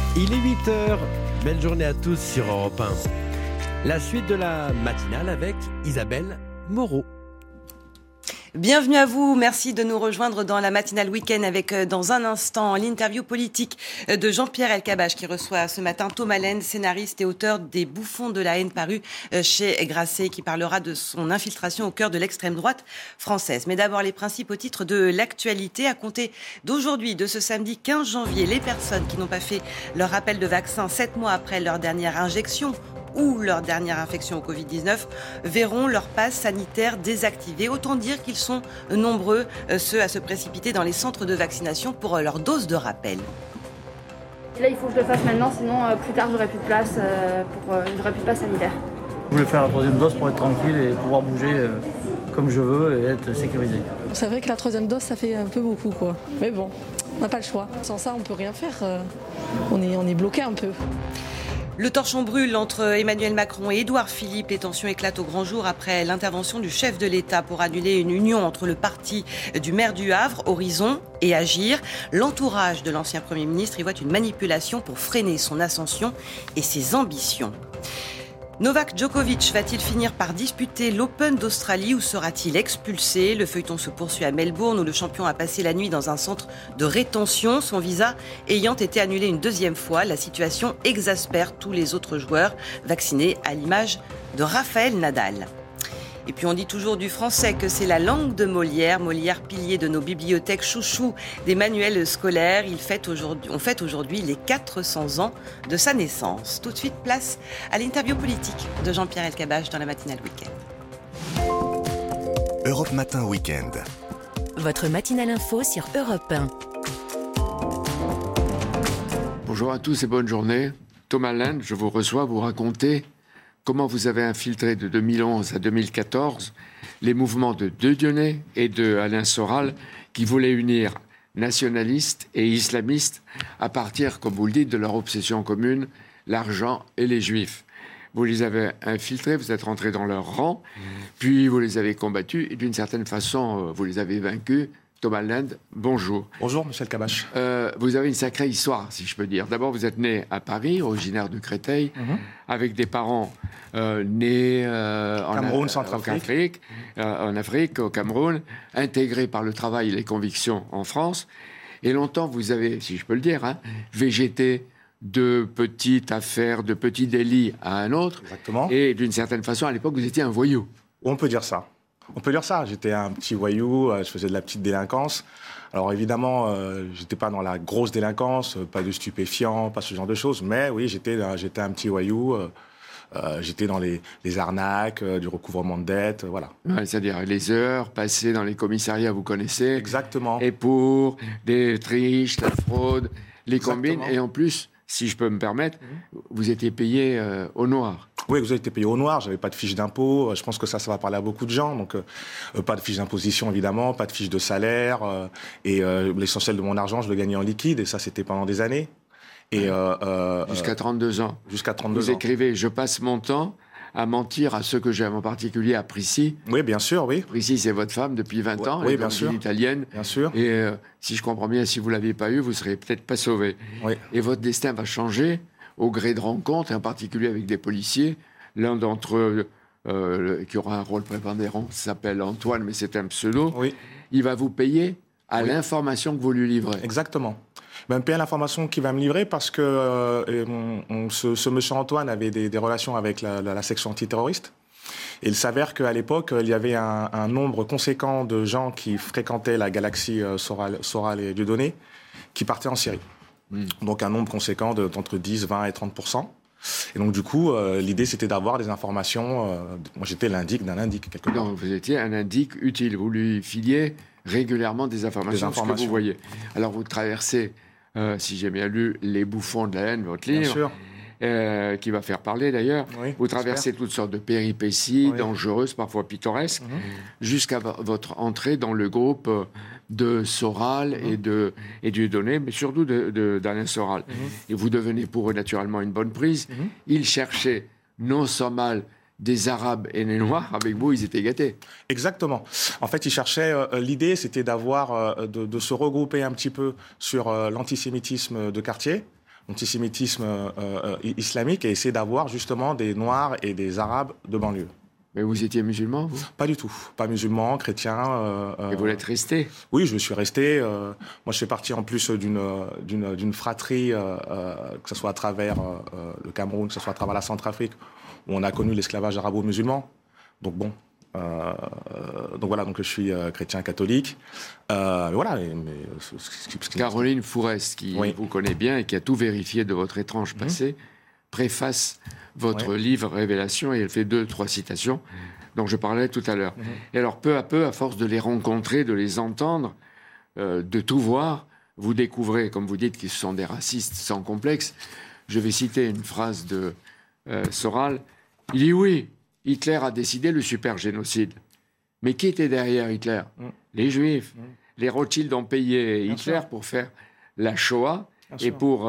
Il est 8h, belle journée à tous sur Europe 1. La suite de la matinale avec Isabelle Moreau. Bienvenue à vous, merci de nous rejoindre dans la matinale week-end avec dans un instant l'interview politique de Jean-Pierre Elkabbach qui reçoit ce matin Thomas Lend, scénariste et auteur des Bouffons de la haine paru chez Grasset, qui parlera de son infiltration au cœur de l'extrême droite française. Mais d'abord les principaux titres de l'actualité. À compter d'aujourd'hui, de ce samedi 15 janvier, les personnes qui n'ont pas fait leur rappel de vaccin 7 mois après leur dernière injection ou leur dernière infection au Covid-19 verront leur passe sanitaire désactivé. Autant dire qu'ils sont nombreux, ceux à se précipiter dans les centres de vaccination pour leur dose de rappel. Là, il faut que je le fasse maintenant, sinon plus tard, j'aurai plus de place, j'aurai plus de passe sanitaire. Je voulais faire la troisième dose pour être tranquille et pouvoir bouger comme je veux et être sécurisé. C'est vrai que la troisième dose, ça fait un peu beaucoup, quoi. Mais bon, on n'a pas le choix. Sans ça, on peut rien faire. On est bloqué un peu. Le torchon brûle entre Emmanuel Macron et Édouard Philippe. Les tensions éclatent au grand jour après l'intervention du chef de l'État pour annuler une union entre le parti du maire du Havre, Horizon, et Agir. L'entourage de l'ancien Premier ministre y voit une manipulation pour freiner son ascension et ses ambitions. Novak Djokovic va-t-il finir par disputer l'Open d'Australie ou sera-t-il expulsé ? Le feuilleton se poursuit à Melbourne où le champion a passé la nuit dans un centre de rétention, son visa ayant été annulé une deuxième fois. La situation exaspère tous les autres joueurs vaccinés à l'image de Raphaël Nadal. Et puis on dit toujours du français que c'est la langue de Molière. Molière, pilier de nos bibliothèques, chouchou des manuels scolaires. On fête aujourd'hui les 400 ans de sa naissance. Tout de suite, place à l'interview politique de Jean-Pierre Elkabbach dans la matinale week-end. Europe Matin Week-end. Votre matinale info sur Europe 1. Bonjour à tous et bonne journée. Thomas Lend, je vous reçois, vous raconter comment vous avez infiltré de 2011 à 2014 les mouvements de Dieudonné et de Alain Soral qui voulaient unir nationalistes et islamistes à partir, comme vous le dites, de leur obsession commune, l'argent et les juifs. Vous les avez infiltrés, vous êtes rentrés dans leur rang, puis vous les avez combattus et d'une certaine façon, vous les avez vaincus. Thomas Lend, bonjour. Bonjour, Michel Elkabbach. Vous avez une sacrée histoire, si je peux dire. D'abord, vous êtes né à Paris, originaire de Créteil, avec des parents nés Cameroun, Centrafrique. En Afrique, au Cameroun, intégrés par le travail et les convictions en France. Et longtemps, vous avez, si je peux le dire, végété de petites affaires, de petits délits à un autre. Exactement. Et d'une certaine façon, à l'époque, vous étiez un voyou. On peut dire ça. J'étais un petit voyou, je faisais de la petite délinquance. Alors évidemment, j'étais pas dans la grosse délinquance, pas de stupéfiants, pas ce genre de choses. Mais oui, j'étais un petit voyou. J'étais dans les arnaques, du recouvrement de dettes, voilà. Ouais, c'est-à-dire les heures passées dans les commissariats, vous connaissez. Exactement. Et pour des triches, la fraude, les combines. Et en plus, si je peux me permettre, vous étiez payé au noir. Oui, vous avez été payé au noir, j'avais pas de fiche d'impôt, je pense que ça va parler à beaucoup de gens, donc pas de fiche d'imposition évidemment, pas de fiche de salaire, et l'essentiel de mon argent, je le gagnais en liquide, et ça c'était pendant des années. Et, jusqu'à 32 ans. Jusqu'à 32 ans. Vous écrivez « Je passe mon temps à mentir à ceux que j'aime, en particulier à Prissy ». Oui, bien sûr, oui. Prissy, c'est votre femme depuis 20 ans, oui, elle est bien sûr. italienne. Bien sûr. Et si je comprends bien, si vous ne l'aviez pas eu, vous ne seriez peut-être pas sauvé. Oui. Et votre destin va changer au gré de rencontres, et en particulier avec des policiers. L'un d'entre eux, qui aura un rôle prépondérant, s'appelle Antoine, mais c'est un pseudo. Oui. Il va vous payer à l'information que vous lui livrez. Exactement. Il va me payer l'information qu'il va me livrer parce que ce monsieur Antoine avait des relations avec la section antiterroriste. Et il s'avère qu'à l'époque, il y avait un nombre conséquent de gens qui fréquentaient la galaxie Soral et Dieudonné qui partaient en Syrie. Donc un nombre conséquent d'entre 10, 20 et 30%. Et donc du coup, l'idée c'était d'avoir des informations. Moi j'étais l'indic d'un indic quelque part. Donc vous étiez un indic utile. Vous lui filiez régulièrement des informations. Ce que vous voyez. Alors vous traversez, si j'ai bien lu, Les Bouffons de la haine, votre livre. Bien sûr. Qui va faire parler d'ailleurs. Oui, vous traversez toutes sortes de péripéties, dangereuses, parfois pittoresques, jusqu'à votre entrée dans le groupe de Soral et Dieudonné, mais surtout d'Alain Soral. Et vous devenez pour eux naturellement une bonne prise. Ils cherchaient non sans mal des Arabes et des Noirs. Avec vous, ils étaient gâtés. Exactement. En fait, ils cherchaient... l'idée, c'était de se regrouper un petit peu sur l'antisémitisme de quartier. l'antisémitisme islamique et essayer d'avoir justement des Noirs et des Arabes de banlieue. Mais vous étiez musulman, vous ? Pas du tout. Pas musulman, chrétien. Et vous l'êtes resté ? Oui, je le suis resté. Moi, je fais partie en plus d'une fratrie, que ce soit à travers le Cameroun, que ce soit à travers la Centrafrique, où on a connu l'esclavage arabo-musulman. Donc bon. Donc je suis chrétien catholique. Voilà. Caroline Fourest, qui vous connaît bien et qui a tout vérifié de votre étrange passé, préface votre livre Révélation et elle fait 2-3 citations dont je parlais tout à l'heure. Et alors, peu à peu, à force de les rencontrer, de les entendre, de tout voir, vous découvrez, comme vous dites, qu'ils sont des racistes sans complexe. Je vais citer une phrase de Soral. Il dit oui, Hitler a décidé le super génocide. Mais qui était derrière Hitler ? Les Juifs. Les Rothschild ont payé Hitler pour faire la Shoah et pour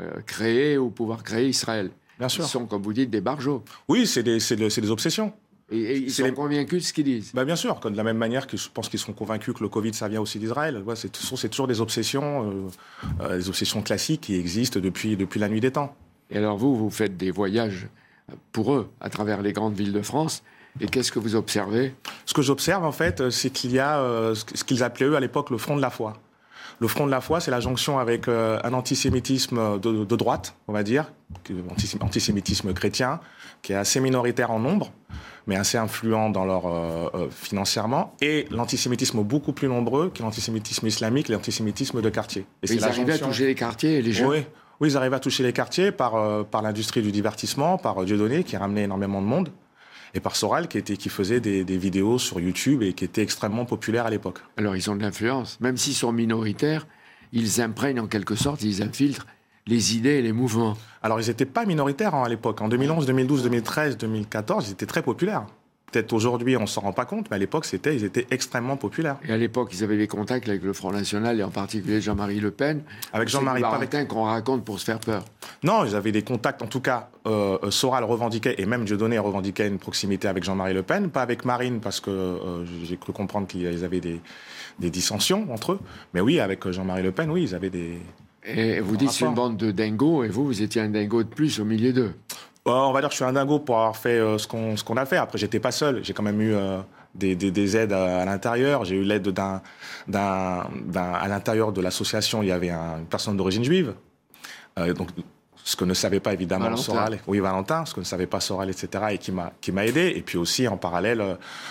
pouvoir créer Israël. Bien sûr. Ils sont, comme vous dites, des barjots. Oui, c'est des obsessions. Et ils sont convaincus de ce qu'ils disent. Bien sûr, de la même manière que je pense qu'ils sont convaincus que le Covid, ça vient aussi d'Israël. Ouais, c'est toujours des obsessions classiques qui existent depuis la nuit des temps. Et alors vous faites des voyages pour eux, à travers les grandes villes de France. Et qu'est-ce que vous observez ? Ce que j'observe, en fait, c'est qu'il y a ce qu'ils appelaient, eux, à l'époque, le front de la foi. Le front de la foi, c'est la jonction avec un antisémitisme de droite, on va dire, antisémitisme chrétien, qui est assez minoritaire en nombre, mais assez influent dans leur financièrement, et l'antisémitisme beaucoup plus nombreux, qui est l'antisémitisme islamique, l'antisémitisme de quartier. Et ils arrivaient à toucher les quartiers et les jeunes. Oui, ils arrivaient à toucher les quartiers par l'industrie du divertissement, par Dieudonné, qui ramenait énormément de monde, et par Soral, qui faisait des vidéos sur YouTube et qui était extrêmement populaire à l'époque. Alors, ils ont de l'influence. Même s'ils sont minoritaires, ils imprègnent en quelque sorte, ils infiltrent les idées et les mouvements. Alors, ils n'étaient pas minoritaires à l'époque. En 2011, 2012, 2013, 2014, ils étaient très populaires. Peut-être aujourd'hui, on ne s'en rend pas compte, mais à l'époque, ils étaient extrêmement populaires. Et à l'époque, ils avaient des contacts avec le Front National, et en particulier Jean-Marie Le Pen. Avec Jean-Marie Le Pen. Qu'on raconte pour se faire peur. Non, ils avaient des contacts. En tout cas, Soral revendiquait, et même Dieudonné revendiquait une proximité avec Jean-Marie Le Pen. Pas avec Marine, parce que j'ai cru comprendre qu'ils avaient des dissensions entre eux. Mais oui, avec Jean-Marie Le Pen, oui, ils avaient des... Et vous dites c'est une bande de dingos, et vous étiez un dingo de plus au milieu d'eux. On va dire que je suis un dingo pour avoir fait ce qu'on a fait. Après, j'étais pas seul. J'ai quand même eu des aides à l'intérieur. J'ai eu l'aide à l'intérieur de l'association. Il y avait une personne d'origine juive. Donc, ce que ne savait pas évidemment Soral. Oui, Valentin, ce que ne savait pas Soral, etc. Et qui m'a aidé. Et puis aussi, en parallèle,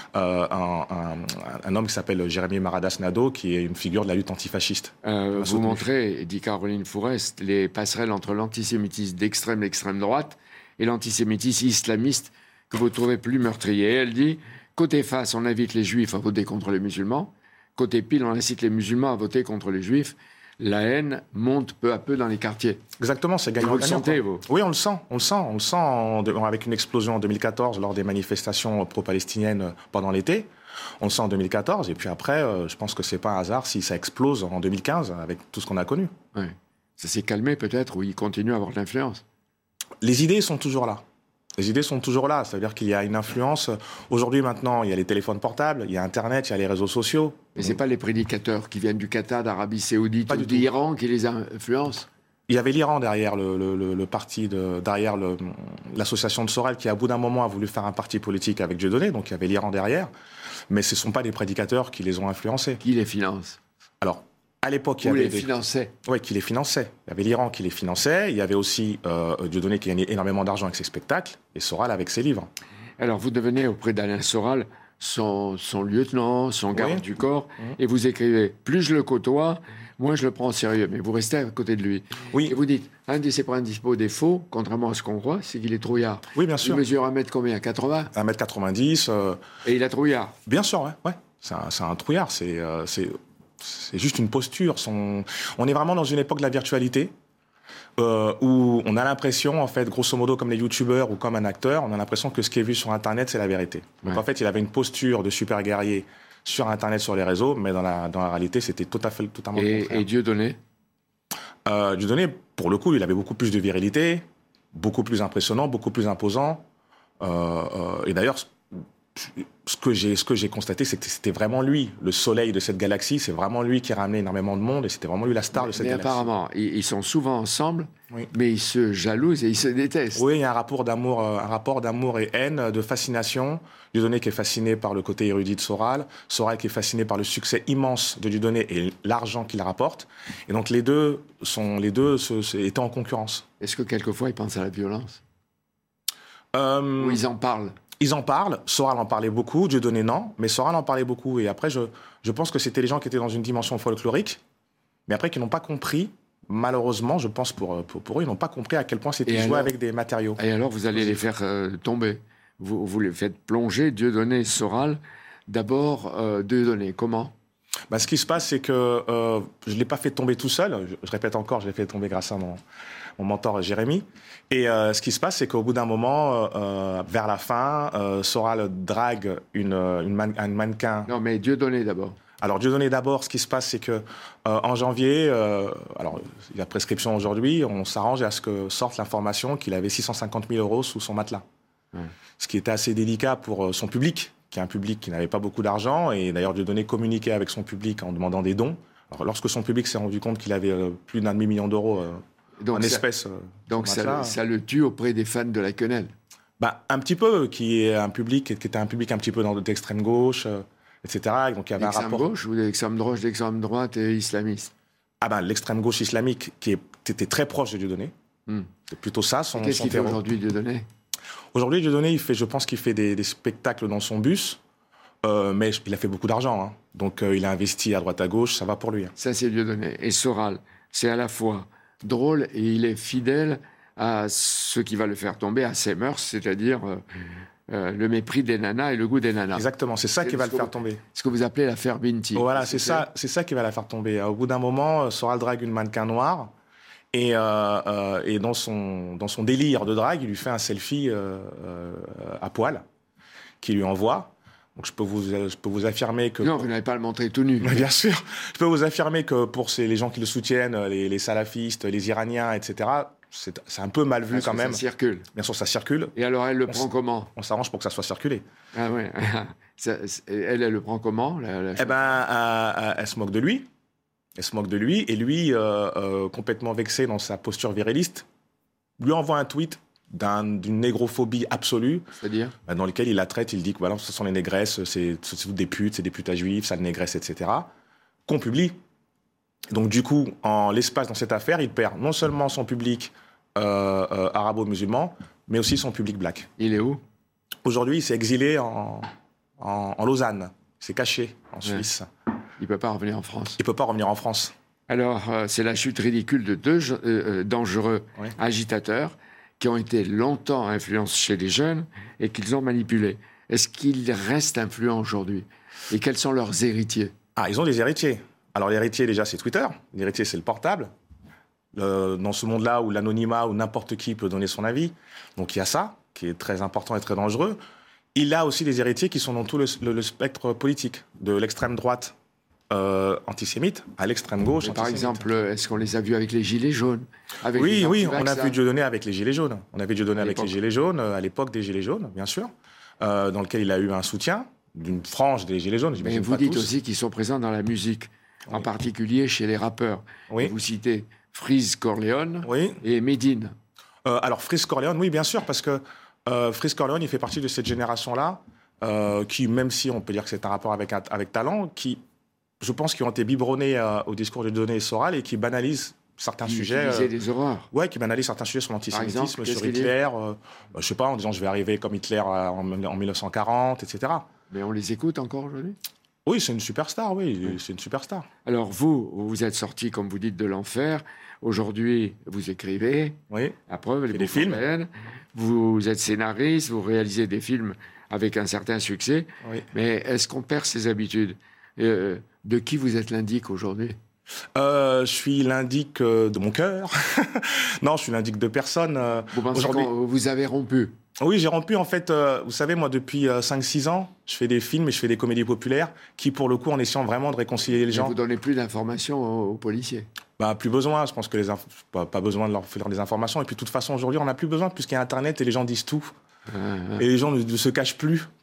un homme qui s'appelle Jérémy Maradas-Nado, qui est une figure de la lutte antifasciste. Vous montrez, dit Caroline Fourest, les passerelles entre l'antisémitisme d'extrême droite et l'antisémitisme islamiste que vous trouvez plus meurtrier. Elle dit, côté face, on invite les juifs à voter contre les musulmans. Côté pile, on incite les musulmans à voter contre les juifs. La haine monte peu à peu dans les quartiers. Exactement, c'est gagnant-gagnant. Vous le sentez, vous ? Oui, on le sent avec une explosion en 2014 lors des manifestations pro-palestiniennes pendant l'été. On le sent en 2014, et puis après, je pense que c'est pas un hasard si ça explose en 2015 avec tout ce qu'on a connu. Oui. Ça s'est calmé peut-être, ou il continue à avoir de l'influence ? Les idées sont toujours là. C'est-à-dire qu'il y a une influence. Aujourd'hui, maintenant, il y a les téléphones portables, il y a Internet, il y a les réseaux sociaux. Mais ce n'est pas les prédicateurs qui viennent du Qatar, d'Arabie Saoudite ou d'Iran qui les influencent ? Il y avait l'Iran derrière le parti, derrière l'association de Soral, qui, à bout d'un moment, a voulu faire un parti politique avec Dieudonné. Donc, il y avait l'Iran derrière. Mais ce ne sont pas des prédicateurs qui les ont influencés. Qui les finance ? Alors, à l'époque, il y avait les finançait. Oui, qui les finançait. Il y avait l'Iran qui les finançait. Il y avait aussi Dieudonné qui gagnait énormément d'argent avec ses spectacles et Soral avec ses livres. Alors, vous devenez auprès d'Alain Soral son lieutenant, son garde du corps, et vous écrivez « Plus je le côtoie, moins je le prends au sérieux ». Mais vous restez à côté de lui. Oui. Et vous dites « Un de ses principaux défauts, contrairement à ce qu'on croit, c'est qu'il est trouillard ». Oui, bien sûr. Il mesure 1m combien ? 80 ? 1m90. Et il a trouillard ? Bien sûr, ouais. C'est un trouillard, c'est juste une posture. On est vraiment dans une époque de la virtualité où on a l'impression, en fait, grosso modo, comme les youtubeurs ou comme un acteur, on a l'impression que ce qui est vu sur Internet, c'est la vérité. Donc, en fait, il avait une posture de super guerrier sur Internet, sur les réseaux, mais dans la réalité, c'était totalement le contraire. Et Dieudonné ? Dieudonné, pour le coup, il avait beaucoup plus de virilité, beaucoup plus impressionnant, beaucoup plus imposant. Et d'ailleurs, ce que j'ai constaté, c'est que c'était vraiment lui, le soleil de cette galaxie. C'est vraiment lui qui ramenait énormément de monde et c'était vraiment lui la star de cette galaxie. Apparemment, ils sont souvent ensemble, oui. Mais ils se jalousent et ils se détestent. Oui, il y a un rapport d'amour et haine, de fascination. Dieudonné qui est fasciné par le côté érudit de Soral, Soral qui est fasciné par le succès immense de Dieudonné et l'argent qu'il rapporte. Et donc les deux étaient en concurrence. Est-ce que quelquefois ils pensent à la violence ou ils en parlent? Ils en parlent. Soral en parlait beaucoup, Dieudonné non, mais Soral en parlait beaucoup. Et après, je pense que c'était les gens qui étaient dans une dimension folklorique, mais après qui n'ont pas compris, malheureusement, je pense pour eux, ils n'ont pas compris à quel point c'était joué avec des matériaux. Et alors, vous allez les faire tomber. Vous les faites plonger, Dieudonné, Soral. D'abord, Dieudonné, comment? Ce qui se passe, c'est que je ne l'ai pas fait tomber tout seul. Je répète encore, je l'ai fait tomber grâce à mon mentor Jérémy. Et ce qui se passe, c'est qu'au bout d'un moment, vers la fin, Soral drague un mannequin. Non, mais Dieudonné d'abord. Alors, Dieudonné d'abord, ce qui se passe, c'est que en janvier, alors il y a prescription aujourd'hui, on s'arrange à ce que sorte l'information qu'il avait 650 000 euros sous son matelas. Ce qui était assez délicat pour son public, qui est un public qui n'avait pas beaucoup d'argent. Et d'ailleurs, Dieudonné communiquait avec son public en demandant des dons. Alors, lorsque son public s'est rendu compte qu'il avait plus d'un demi-million d'euros en espèces... donc ça le tue auprès des fans de la quenelle. Un petit peu, qui était un public un petit peu d'extrême gauche, etc. Donc, il y avait un rapport... L'extrême gauche ou l'extrême droite et islamiste? L'extrême gauche islamique qui était très proche de Dieudonné. C'est plutôt ça, son Qu'est-ce qu'il fait aujourd'hui, Dieudonné? Aujourd'hui, Dieudonné, je pense qu'il fait des spectacles dans son bus, mais il a fait beaucoup d'argent. Hein. Donc, il a investi à droite à gauche, ça va pour lui. Hein. Ça, c'est Dieudonné. Et Soral, c'est à la fois drôle et il est fidèle à ce qui va le faire tomber, à ses mœurs, c'est-à-dire le mépris des nanas et le goût des nanas. Exactement, c'est ça qui va le faire tomber. Ce que vous appelez l'affaire Binti. Voilà, c'est ça qui va la faire tomber. Au bout d'un moment, Soral drague une mannequin noire. Et dans son délire de drague, il lui fait un selfie à poil qu'il lui envoie. Donc je peux vous affirmer que... Non, vous n'allez pas le montrer tout nu. Mais bien sûr. Je peux vous affirmer que pour les gens qui le soutiennent, les salafistes, les Iraniens, etc., c'est un peu mal vu quand même. Ça circule. Bien sûr, ça circule. Et alors, elle le prend comment? On s'arrange pour que ça soit circulé. Ah ouais. Elle le prend comment Elle se moque de lui. Elle se moque de lui, et lui, complètement vexé dans sa posture viriliste, lui envoie un tweet d'une négrophobie absolue, c'est-à-dire dans lequel il la traite, il dit que voilà, ce sont les négresses, c'est des putes à juifs, sales négresses, etc., qu'on publie. Donc du coup, en l'espace dans cette affaire, il perd non seulement son public arabo-musulman, mais aussi son public black. Il est où? Aujourd'hui, il s'est exilé en Lausanne, il s'est caché en Suisse. Il ne peut pas revenir en France. Il ne peut pas revenir en France. Alors, c'est la chute ridicule de deux dangereux agitateurs qui ont été longtemps influencés chez les jeunes et qu'ils ont manipulés. Est-ce qu'ils restent influents aujourd'hui? Et quels sont leurs héritiers? Ils ont des héritiers. Alors, l'héritier, déjà, c'est Twitter. L'héritier, c'est le portable. Dans ce monde-là où l'anonymat, où n'importe qui peut donner son avis. Donc, il y a ça, qui est très important et très dangereux. Il a aussi des héritiers qui sont dans tout le spectre politique, de l'extrême droite antisémite à l'extrême gauche. Par exemple, est-ce qu'on les a vus avec les Gilets jaunes? Oui, on a vu Dieudonné avec les Gilets jaunes. On a vu Dieudonné avec les Gilets jaunes, à l'époque des Gilets jaunes, bien sûr, dans lequel il a eu un soutien d'une frange des Gilets jaunes. Mais vous dites aussi qu'ils sont présents dans la musique, en particulier chez les rappeurs. Oui. Vous citez Freeze Corleone et Medine. Alors, Freeze Corleone, oui, bien sûr, parce que Freeze Corleone, il fait partie de cette génération-là, qui, même si on peut dire que c'est un rapport avec talent, qui... Je pense qu'ils ont été biberonnés au discours de Dieudonné et Soral et qui banalisent certains sujets. Qui des horreurs. Ouais, qui banalisent certains sujets sur l'antisémitisme, sur Hitler. Je sais pas, en disant je vais arriver comme Hitler en 1940, etc. Mais on les écoute encore aujourd'hui? Oui, c'est une superstar, c'est une superstar. Alors vous êtes sorti, comme vous dites, de l'enfer. Aujourd'hui, vous écrivez. Oui. À preuve, des films. Vous êtes scénariste, vous réalisez des films avec un certain succès. Oui. Mais est-ce qu'on perd ses habitudes? De qui vous êtes l'indique aujourd'hui? Je suis l'indique de mon cœur. Non, je suis l'indique de personne. Vous pensez que vous avez rompu? Oui, j'ai rompu. En fait, vous savez, moi, depuis 5-6 ans, je fais des films et je fais des comédies populaires qui, pour le coup, en essayant vraiment de réconcilier les gens... Vous ne donnez plus d'informations aux policiers? Plus besoin. Je pense que pas besoin de leur faire des informations. Et puis, de toute façon, aujourd'hui, on n'a plus besoin puisqu'il y a Internet et les gens disent tout. Et les gens ne se cachent plus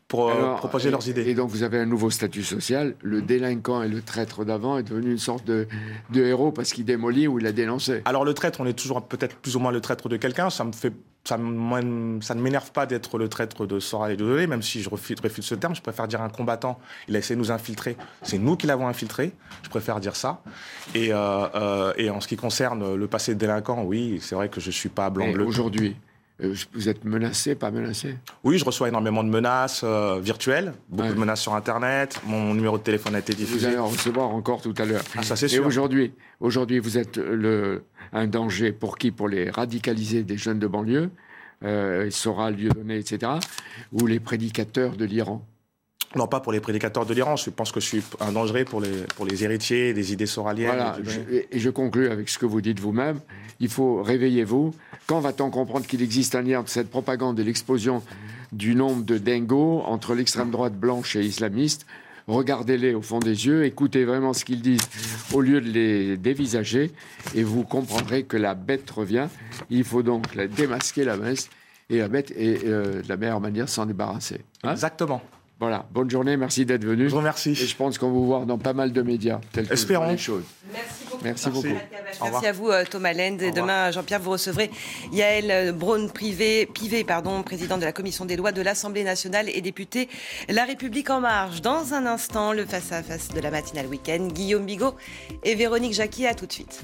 pour proposer leurs idées. Et donc vous avez un nouveau statut social. Le délinquant et le traître d'avant est devenu une sorte de héros parce qu'il démolit ou il a dénoncé. Alors le traître, on est toujours peut-être plus ou moins le traître de quelqu'un. Ça ne m'énerve pas d'être le traître de Sora et de Dolé, même si je refuse ce terme. Je préfère dire un combattant. Il a essayé de nous infiltrer. C'est nous qui l'avons infiltré. Je préfère dire ça. Et en ce qui concerne le passé de délinquant, oui, c'est vrai que je ne suis pas blanc-bleu. Aujourd'hui, vous êtes menacé, pas menacé? Oui, je reçois énormément de menaces virtuelles, beaucoup de menaces sur Internet. Mon numéro de téléphone a été diffusé. Vous allez en recevoir encore tout à l'heure. Ah, ça c'est sûr. Et aujourd'hui, vous êtes un danger pour qui? Pour les radicalisés des jeunes de banlieue, Sora, Dieudonné, etc., ou les prédicateurs de l'Iran? Non, pas pour les prédicateurs de l'Iran. Je pense que je suis un danger pour les héritiers des idées soraliennes. Voilà, et je conclus avec ce que vous dites vous-même. Il faut réveillez-vous. Quand va-t-on comprendre qu'il existe un lien entre cette propagande et l'explosion du nombre de dingos entre l'extrême droite blanche et islamiste? Regardez-les au fond des yeux, écoutez vraiment ce qu'ils disent au lieu de les dévisager, et vous comprendrez que la bête revient. Il faut donc démasquer la bête, et de la meilleure manière s'en débarrasser. Hein? Exactement. Voilà, bonne journée, merci d'être venu. Je vous remercie. Et je pense qu'on va vous voir dans pas mal de médias. Espérons. Les choses. Merci beaucoup. Merci beaucoup. Merci à vous, Thomas Lend. Et demain, Jean-Pierre, vous recevrez Yael Braun-Pivet, présidente de la commission des lois de l'Assemblée nationale et députée La République En Marche. Dans un instant, le face-à-face de la matinale week-end. Guillaume Bigot et Véronique Jacquier, à tout de suite.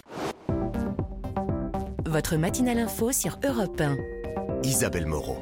Votre matinale info sur Europe 1. Isabelle Moreau.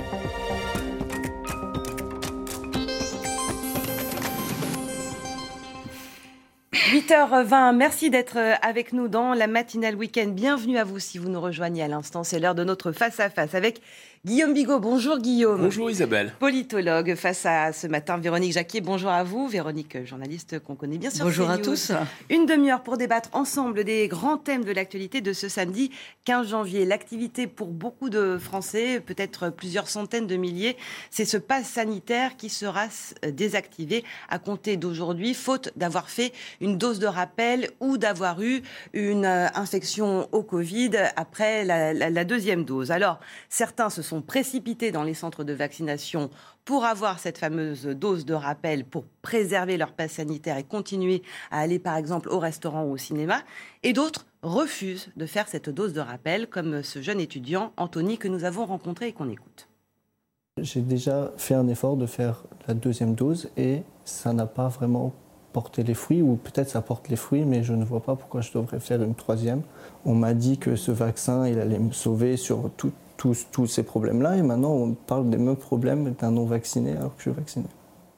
8h20, merci d'être avec nous dans la matinale week-end. Bienvenue à vous si vous nous rejoignez à l'instant. C'est l'heure de notre face-à-face avec Guillaume Bigot. Bonjour Guillaume. Bonjour Isabelle. Politologue. Face à ce matin, Véronique Jacquier. Bonjour à vous. Véronique, journaliste qu'on connaît bien sur CNews. Bonjour à tous. Une demi-heure pour débattre ensemble des grands thèmes de l'actualité de ce samedi 15 janvier. L'activité pour beaucoup de Français, peut-être plusieurs centaines de milliers, c'est ce pass sanitaire qui sera désactivé à compter d'aujourd'hui, faute d'avoir fait une dose de rappel ou d'avoir eu une infection au Covid après la deuxième dose. Alors, certains se sont précipités dans les centres de vaccination pour avoir cette fameuse dose de rappel pour préserver leur passe sanitaire et continuer à aller par exemple au restaurant ou au cinéma. Et d'autres refusent de faire cette dose de rappel, comme ce jeune étudiant, Anthony, que nous avons rencontré et qu'on écoute. J'ai déjà fait un effort de faire la deuxième dose et ça n'a pas vraiment porté les fruits, ou peut-être ça porte les fruits, mais je ne vois pas pourquoi je devrais faire une troisième. On m'a dit que ce vaccin, il allait me sauver sur tous ces problèmes-là, et maintenant on parle des mêmes problèmes d'un non-vacciné alors que je suis vacciné.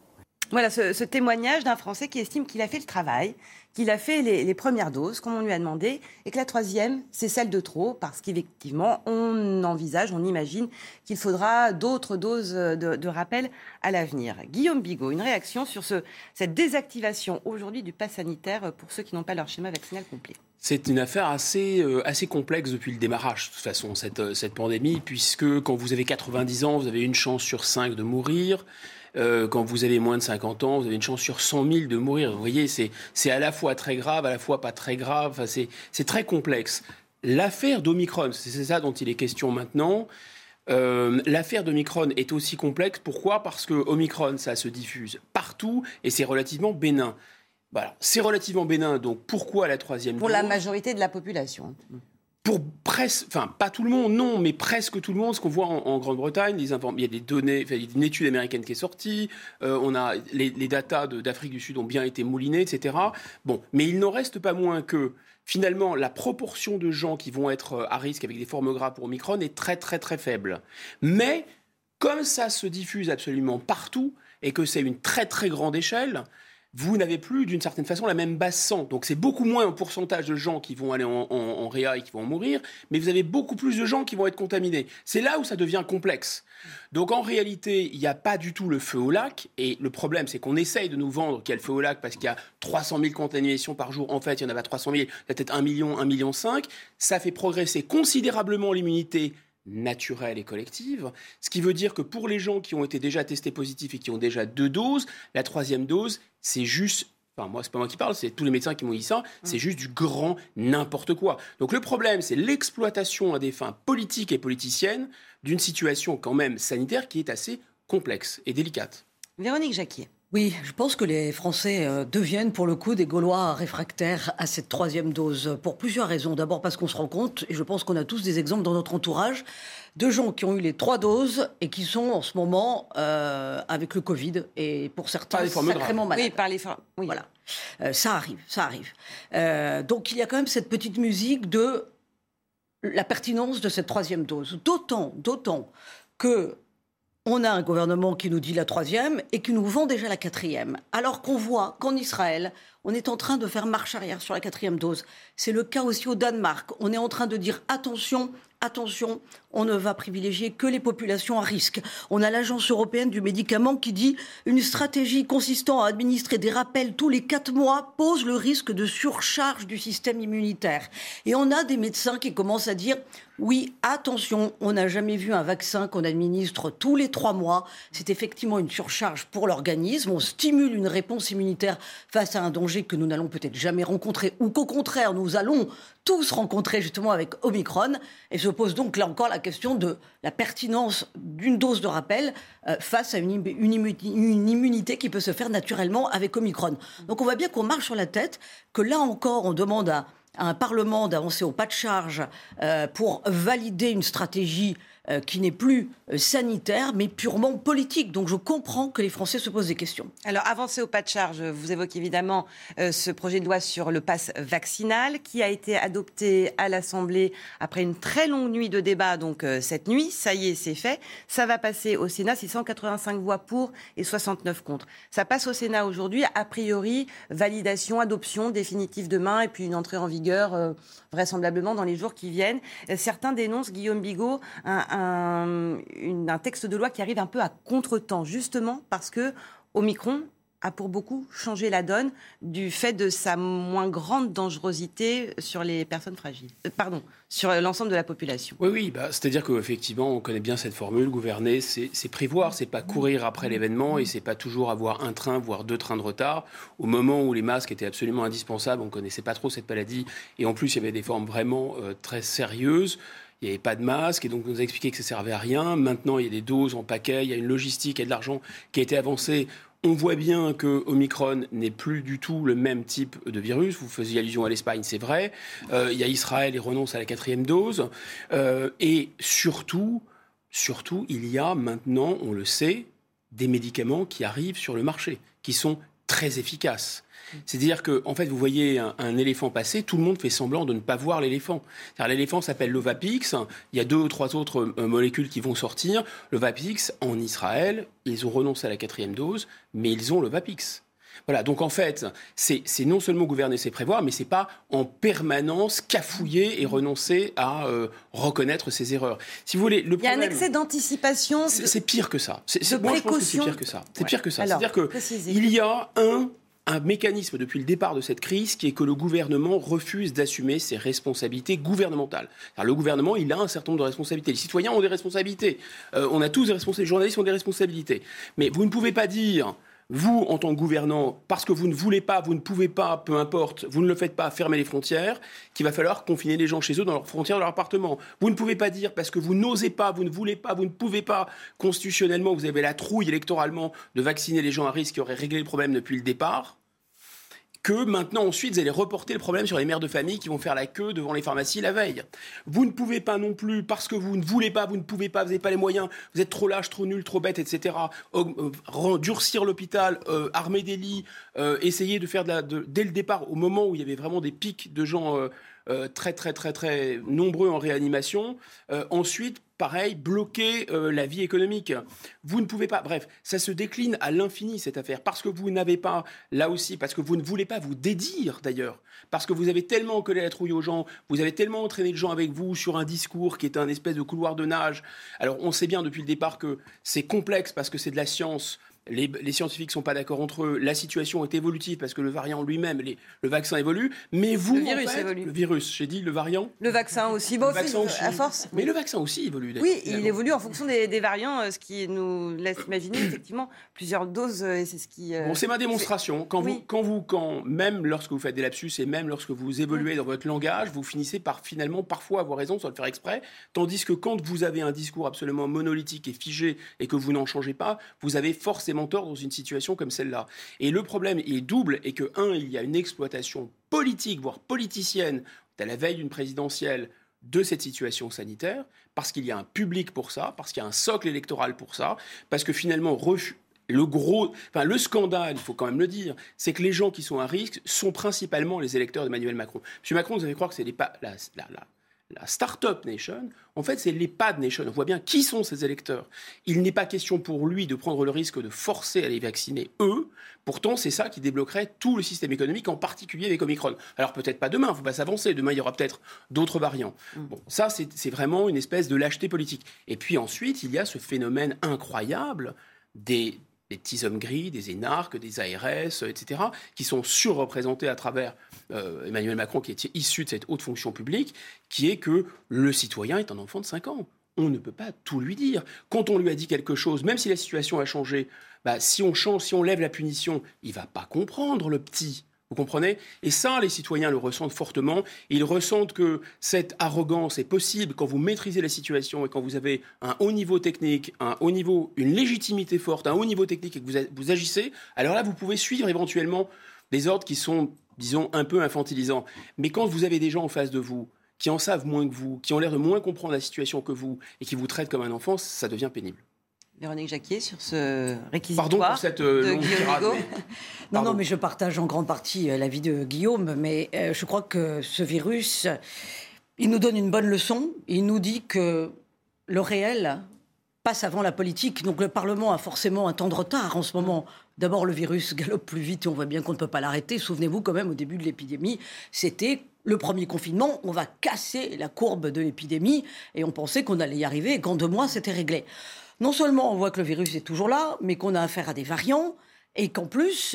Voilà ce témoignage d'un Français qui estime qu'il a fait le travail, qu'il a fait les premières doses, comme on lui a demandé, et que la troisième, c'est celle de trop, parce qu'effectivement, on envisage, on imagine qu'il faudra d'autres doses de rappel à l'avenir. Guillaume Bigot, une réaction sur cette désactivation aujourd'hui du pass sanitaire pour ceux qui n'ont pas leur schéma vaccinal complet. C'est une affaire assez complexe depuis le démarrage, de toute façon, cette pandémie, puisque quand vous avez 90 ans, vous avez une chance sur 5 de mourir. Quand vous avez moins de 50 ans, vous avez une chance sur 100 000 de mourir. Vous voyez, c'est à la fois très grave, à la fois pas très grave. Enfin, c'est très complexe. L'affaire d'Omicron, c'est ça dont il est question maintenant. L'affaire d'Omicron est aussi complexe. Pourquoi ? Parce que Omicron, ça se diffuse partout et c'est relativement bénin. Voilà. C'est relativement bénin, donc pourquoi la troisième dose ? Pour la majorité de la population. Pour pas tout le monde, non, mais presque tout le monde. Ce qu'on voit en Grande-Bretagne, il y a des données, il y a une étude américaine qui est sortie, on a les datas d'Afrique du Sud ont bien été moulinées, etc. Bon, mais il n'en reste pas moins que finalement la proportion de gens qui vont être à risque avec des formes graves pour Omicron est très très très faible. Mais comme ça se diffuse absolument partout et que c'est une très très grande échelle, vous n'avez plus, d'une certaine façon, la même base sang. Donc, c'est beaucoup moins un pourcentage de gens qui vont aller en réa et qui vont en mourir, mais vous avez beaucoup plus de gens qui vont être contaminés. C'est là où ça devient complexe. Donc, en réalité, il n'y a pas du tout le feu au lac. Et le problème, c'est qu'on essaye de nous vendre qu'il y a le feu au lac parce qu'il y a 300 000 contaminations par jour. En fait, il y en avait 300 000, peut-être 1 million, 1,5 million. Ça fait progresser considérablement l'immunité naturelle et collective, ce qui veut dire que pour les gens qui ont été déjà testés positifs et qui ont déjà 2 doses, la troisième dose, c'est juste, enfin moi c'est pas moi qui parle, c'est tous les médecins qui m'ont dit ça, c'est juste du grand n'importe quoi. Donc le problème, c'est l'exploitation à des fins politiques et politiciennes d'une situation quand même sanitaire qui est assez complexe et délicate. Véronique Jacquier. Oui, je pense que les Français deviennent pour le coup des Gaulois réfractaires à cette 3e dose pour plusieurs raisons. D'abord parce qu'on se rend compte, et je pense qu'on a tous des exemples dans notre entourage, de gens qui ont eu les 3 doses et qui sont en ce moment avec le Covid et pour certains sacrément malades. Oui, par les formes. Oui. Voilà, ça arrive. Donc il y a quand même cette petite musique de la pertinence de cette 3e dose. D'autant que on a un gouvernement qui nous dit la 3e et qui nous vend déjà la 4e. Alors qu'on voit qu'en Israël, on est en train de faire marche arrière sur la 4e dose. C'est le cas aussi au Danemark. On est en train de dire attention, on ne va privilégier que les populations à risque. On a l'Agence européenne du médicament qui dit une stratégie consistant à administrer des rappels tous les 4 mois pose le risque de surcharge du système immunitaire. Et on a des médecins qui commencent à dire oui, attention, on n'a jamais vu un vaccin qu'on administre tous les 3 mois. C'est effectivement une surcharge pour l'organisme. On stimule une réponse immunitaire face à un danger que nous n'allons peut-être jamais rencontrer ou qu'au contraire, nous allons tous rencontrer justement avec Omicron. Et se pose donc là encore la question de la pertinence d'une dose de rappel face à une immunité qui peut se faire naturellement avec Omicron. Donc on voit bien qu'on marche sur la tête, que là encore on demande à un Parlement d'avancer au pas de charge pour valider une stratégie qui n'est plus sanitaire, mais purement politique. Donc je comprends que les Français se posent des questions. Alors, avancer au pas de charge, vous évoquez évidemment ce projet de loi sur le pass vaccinal qui a été adopté à l'Assemblée après une très longue nuit de débat. Donc cette nuit, ça y est, c'est fait. Ça va passer au Sénat, c'est 185 voix pour et 69 contre. Ça passe au Sénat aujourd'hui, a priori, validation, adoption définitive demain et puis une entrée en vigueur vraisemblablement dans les jours qui viennent. Certains dénoncent, Guillaume Bigot, un texte de loi qui arrive un peu à contre-temps, justement parce que Omicron a pour beaucoup changé la donne du fait de sa moins grande dangerosité sur les personnes fragiles. Sur l'ensemble de la population. Oui, c'est-à-dire qu'effectivement, on connaît bien cette formule, gouverner, c'est prévoir, c'est pas courir après l'événement et c'est pas toujours avoir un train, voire 2 trains de retard. Au moment où les masques étaient absolument indispensables, on connaissait pas trop cette maladie et en plus, il y avait des formes vraiment très sérieuses. Il n'y avait pas de masque et donc on nous a expliqué que ça ne servait à rien. Maintenant, il y a des doses en paquet, il y a une logistique, il y a de l'argent qui a été avancé. On voit bien que Omicron n'est plus du tout le même type de virus. Vous faisiez allusion à l'Espagne, c'est vrai. Il y a Israël, il renonce à la 4e dose. Et surtout, il y a maintenant, on le sait, des médicaments qui arrivent sur le marché, qui sont très efficaces. C'est-à-dire que, en fait, vous voyez un éléphant passer, tout le monde fait semblant de ne pas voir l'éléphant. C'est-à-dire, l'éléphant s'appelle l'Ovapix. Il y a 2 ou 3 autres molécules qui vont sortir. L'Ovapix, en Israël, ils ont renoncé à la 4e dose, mais ils ont l'Ovapix. Voilà, donc en fait, c'est non seulement gouverner, c'est prévoir, mais c'est pas en permanence cafouiller et renoncer à reconnaître ses erreurs. Si vous voulez, le problème, il y a un excès d'anticipation. C'est pire que ça. Moi, je pense que c'est pire que ça. C'est pire que ça. Alors, c'est-à-dire qu'il y a un mécanisme depuis le départ de cette crise qui est que le gouvernement refuse d'assumer ses responsabilités gouvernementales. Alors, le gouvernement, il a un certain nombre de responsabilités. Les citoyens ont des responsabilités. On a tous des responsabilités. Les journalistes ont des responsabilités. Mais vous ne pouvez pas dire, vous, en tant que gouvernant, parce que vous ne voulez pas, vous ne pouvez pas, peu importe, vous ne le faites pas, fermer les frontières, qu'il va falloir confiner les gens chez eux dans leurs frontières de leur appartement. Vous ne pouvez pas dire, parce que vous n'osez pas, vous ne voulez pas, vous ne pouvez pas, constitutionnellement, vous avez la trouille électoralement de vacciner les gens à risque qui auraient réglé le problème depuis le départ, que maintenant, ensuite, vous allez reporter le problème sur les mères de famille qui vont faire la queue devant les pharmacies la veille. Vous ne pouvez pas non plus, parce que vous ne voulez pas, vous ne pouvez pas, vous n'avez pas les moyens, vous êtes trop lâche, trop nul, trop bête, etc., durcir l'hôpital, armer des lits, essayer de faire dès le départ, au moment où il y avait vraiment des pics de gens très, très, très, très nombreux en réanimation. Ensuite, pareil, bloquer la vie économique. Vous ne pouvez pas. Bref, ça se décline à l'infini, cette affaire. Parce que vous n'avez pas, là aussi, parce que vous ne voulez pas vous dédire, d'ailleurs. Parce que vous avez tellement collé la trouille aux gens, vous avez tellement entraîné les gens avec vous sur un discours qui est un espèce de couloir de nage. Alors, on sait bien depuis le départ que c'est complexe parce que c'est de la science. Les scientifiques ne sont pas d'accord entre eux. La situation est évolutive parce que le variant lui-même, le vaccin évolue. Mais vous, le virus évolue. Le virus, j'ai dit le variant. Le vaccin aussi. Bon, à force. Mais le vaccin aussi évolue. Oui, il évolue en fonction des variants, ce qui nous laisse imaginer effectivement plusieurs doses. Et c'est ce qui. Bon, c'est ma démonstration. Quand même lorsque vous faites des lapsus et même lorsque vous évoluez dans votre langage, vous finissez par finalement parfois avoir raison sans le faire exprès. Tandis que quand vous avez un discours absolument monolithique et figé et que vous n'en changez pas, vous avez forcément forcément tort dans une situation comme celle-là. Et le problème est double, et que, il y a une exploitation politique, voire politicienne, à la veille d'une présidentielle, de cette situation sanitaire, parce qu'il y a un public pour ça, parce qu'il y a un socle électoral pour ça, parce que finalement, le scandale, il faut quand même le dire, c'est que les gens qui sont à risque sont principalement les électeurs d'Emmanuel Macron. M. Macron, vous allez croire que c'est la Start-up Nation, en fait, c'est l'EHPAD Nation. On voit bien qui sont ces électeurs. Il n'est pas question pour lui de prendre le risque de forcer à les vacciner, eux. Pourtant, c'est ça qui débloquerait tout le système économique, en particulier avec Omicron. Alors peut-être pas demain, il ne faut pas s'avancer. Demain, il y aura peut-être d'autres variants. Bon, ça, c'est vraiment une espèce de lâcheté politique. Et puis ensuite, il y a ce phénomène incroyable des petits hommes gris, des énarques, des ARS, etc., qui sont surreprésentés à travers Emmanuel Macron, qui est issu de cette haute fonction publique, qui est que le citoyen est un enfant de 5 ans. On ne peut pas tout lui dire. Quand on lui a dit quelque chose, même si la situation a changé, si on change, si on lève la punition, il ne va pas comprendre, le petit. Vous comprenez ? Et ça, les citoyens le ressentent fortement. Ils ressentent que cette arrogance est possible quand vous maîtrisez la situation et quand vous avez un haut niveau technique, une légitimité forte, un haut niveau technique et que vous agissez. Alors là, vous pouvez suivre éventuellement des ordres qui sont, disons, un peu infantilisants. Mais quand vous avez des gens en face de vous qui en savent moins que vous, qui ont l'air de moins comprendre la situation que vous et qui vous traitent comme un enfant, ça devient pénible. Véronique Jacquier, sur ce réquisitoire. Pardon pour cette longue tirade. Non, mais je partage en grande partie l'avis de Guillaume, mais je crois que ce virus, il nous donne une bonne leçon. Il nous dit que le réel passe avant la politique. Donc le Parlement a forcément un temps de retard en ce moment. D'abord, le virus galope plus vite et on voit bien qu'on ne peut pas l'arrêter. Souvenez-vous quand même, au début de l'épidémie, c'était le premier confinement. On va casser la courbe de l'épidémie et on pensait qu'on allait y arriver et qu'en 2 mois, c'était réglé. Non seulement on voit que le virus est toujours là, mais qu'on a affaire à des variants et qu'en plus,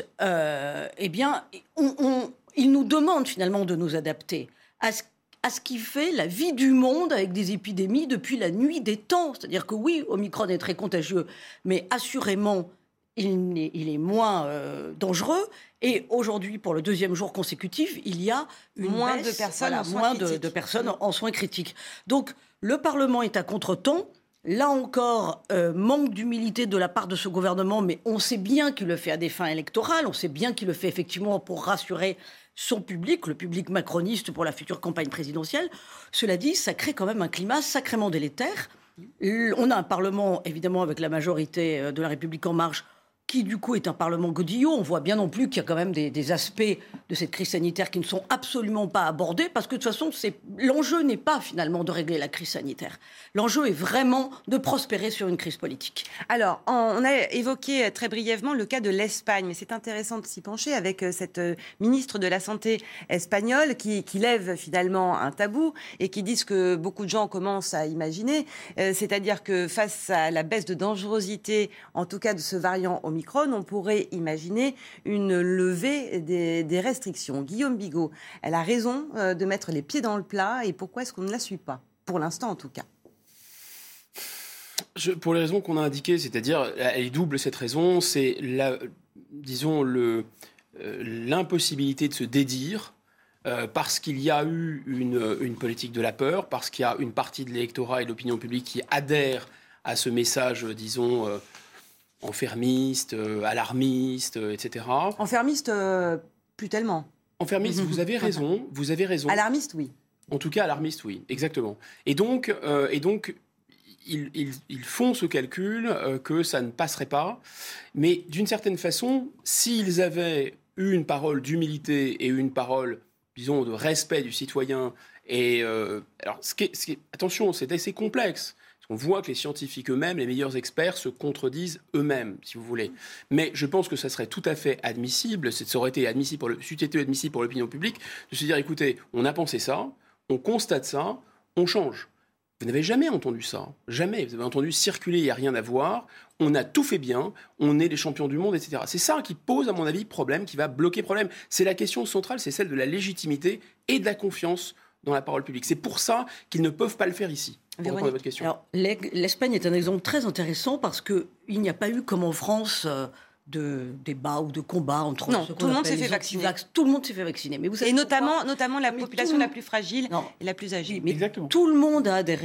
il nous demande finalement de nous adapter à ce qui fait la vie du monde avec des épidémies depuis la nuit des temps. C'est-à-dire que oui, Omicron est très contagieux, mais assurément, il est moins dangereux. Et aujourd'hui, pour le 2e jour consécutif, il y a moins baisse, de personnes de personnes en soins critiques. Donc, le Parlement est à contre-temps. Là encore, manque d'humilité de la part de ce gouvernement, mais on sait bien qu'il le fait à des fins électorales, on sait bien qu'il le fait effectivement pour rassurer son public, le public macroniste pour la future campagne présidentielle. Cela dit, ça crée quand même un climat sacrément délétère. On a un Parlement, évidemment, avec la majorité de La République En Marche, qui du coup est un Parlement godillot. On voit bien non plus qu'il y a quand même des aspects de cette crise sanitaire qui ne sont absolument pas abordés, parce que de toute façon, l'enjeu n'est pas finalement de régler la crise sanitaire. L'enjeu est vraiment de prospérer sur une crise politique. Alors, on a évoqué très brièvement le cas de l'Espagne, mais c'est intéressant de s'y pencher avec cette ministre de la Santé espagnole qui lève finalement un tabou et qui dit ce que beaucoup de gens commencent à imaginer, c'est-à-dire que face à la baisse de dangerosité, en tout cas de ce variant Omicron, on pourrait imaginer une levée des restrictions. Guillaume Bigot, elle a raison de mettre les pieds dans le plat, et pourquoi est-ce qu'on ne la suit pas ? Pour l'instant, en tout cas. Pour les raisons qu'on a indiquées, c'est-à-dire, elle est double cette raison, c'est l'impossibilité de se dédire, parce qu'il y a eu une politique de la peur, parce qu'il y a une partie de l'électorat et de l'opinion publique qui adhèrent à ce message, disons, enfermiste, alarmiste, etc. Enfermiste, plus tellement. Enfermiste, vous avez raison. Alarmiste, oui. En tout cas, alarmiste, oui, exactement. Et donc ils font ce calcul que ça ne passerait pas. Mais d'une certaine façon, s'ils avaient eu une parole d'humilité et une parole, disons, de respect du citoyen, alors, attention, c'est assez complexe. On voit que les scientifiques eux-mêmes, les meilleurs experts, se contredisent eux-mêmes, si vous voulez. Mais je pense que ça serait tout à fait admissible, ça aurait été admissible pour l'opinion publique, de se dire, écoutez, on a pensé ça, on constate ça, on change. Vous n'avez jamais entendu ça, jamais. Vous avez entendu circuler, il n'y a rien à voir, on a tout fait bien, on est les champions du monde, etc. C'est ça qui pose, à mon avis, problème, qui va bloquer problème. C'est la question centrale, c'est celle de la légitimité et de la confiance dans la parole publique. C'est pour ça qu'ils ne peuvent pas le faire ici. Pour répondre à votre question. Alors, l'Espagne est un exemple très intéressant parce qu'il n'y a pas eu, comme en France, de débat ou de combat entre... Non, tout le monde s'est fait vacciner. Tout le monde s'est fait vacciner. Mais vous savez notamment la population la plus fragile et la plus âgée. Mais tout le monde a adhéré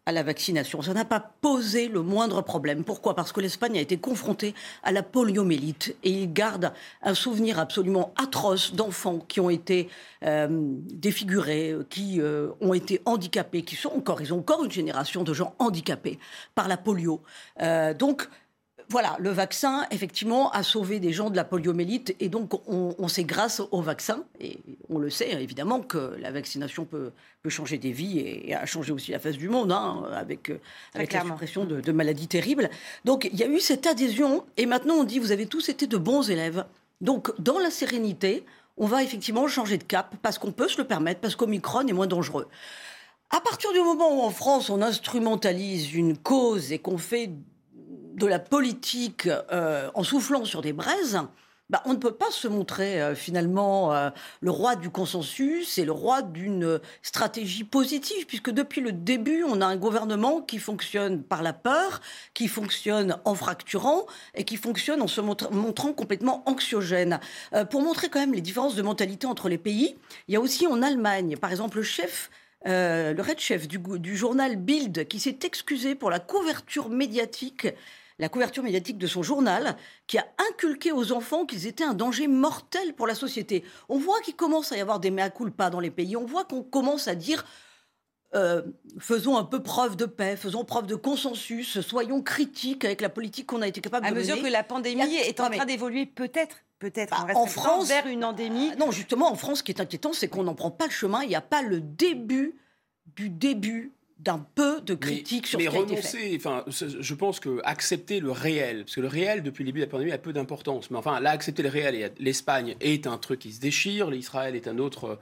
à la vaccination. Ça n'a pas posé le moindre problème. Pourquoi ? Parce que l'Espagne a été confrontée à la poliomyélite et il garde un souvenir absolument atroce d'enfants qui ont été défigurés, qui ont été handicapés, ils ont encore une génération de gens handicapés par la polio. Donc, voilà, le vaccin, effectivement, a sauvé des gens de la poliomyélite et donc on sait grâce au vaccin, et on le sait évidemment que la vaccination peut changer des vies et a changé aussi la face du monde avec la suppression de maladies terribles. Donc il y a eu cette adhésion et maintenant on dit vous avez tous été de bons élèves. Donc dans la sérénité, on va effectivement changer de cap parce qu'on peut se le permettre, parce qu'Omicron est moins dangereux. À partir du moment où en France on instrumentalise une cause et qu'on fait de la politique en soufflant sur des braises, on ne peut pas se montrer finalement le roi du consensus et le roi d'une stratégie positive, puisque depuis le début, on a un gouvernement qui fonctionne par la peur, qui fonctionne en fracturant et qui fonctionne en se montrant complètement anxiogène. Pour montrer quand même les différences de mentalité entre les pays, il y a aussi en Allemagne, par exemple, le red chef du journal Bild, qui s'est excusé pour la couverture médiatique de son journal, qui a inculqué aux enfants qu'ils étaient un danger mortel pour la société. On voit qu'il commence à y avoir des mea culpa dans les pays. On voit qu'on commence à dire faisons un peu preuve de paix, faisons preuve de consensus, soyons critiques avec la politique qu'on a été capable de mener. À mesure que la pandémie est en train d'évoluer, peut-être en France, vers une endémie. Non, justement, en France, ce qui est inquiétant, c'est qu'on n'en prend pas le chemin. Il n'y a pas le début d'un peu de critique sur ce qui a été fait. Je pense qu'accepter le réel, parce que le réel, depuis le début de la pandémie, a peu d'importance. Mais enfin, là, accepter le réel, et l'Espagne est un truc qui se déchire, l'Israël est un autre,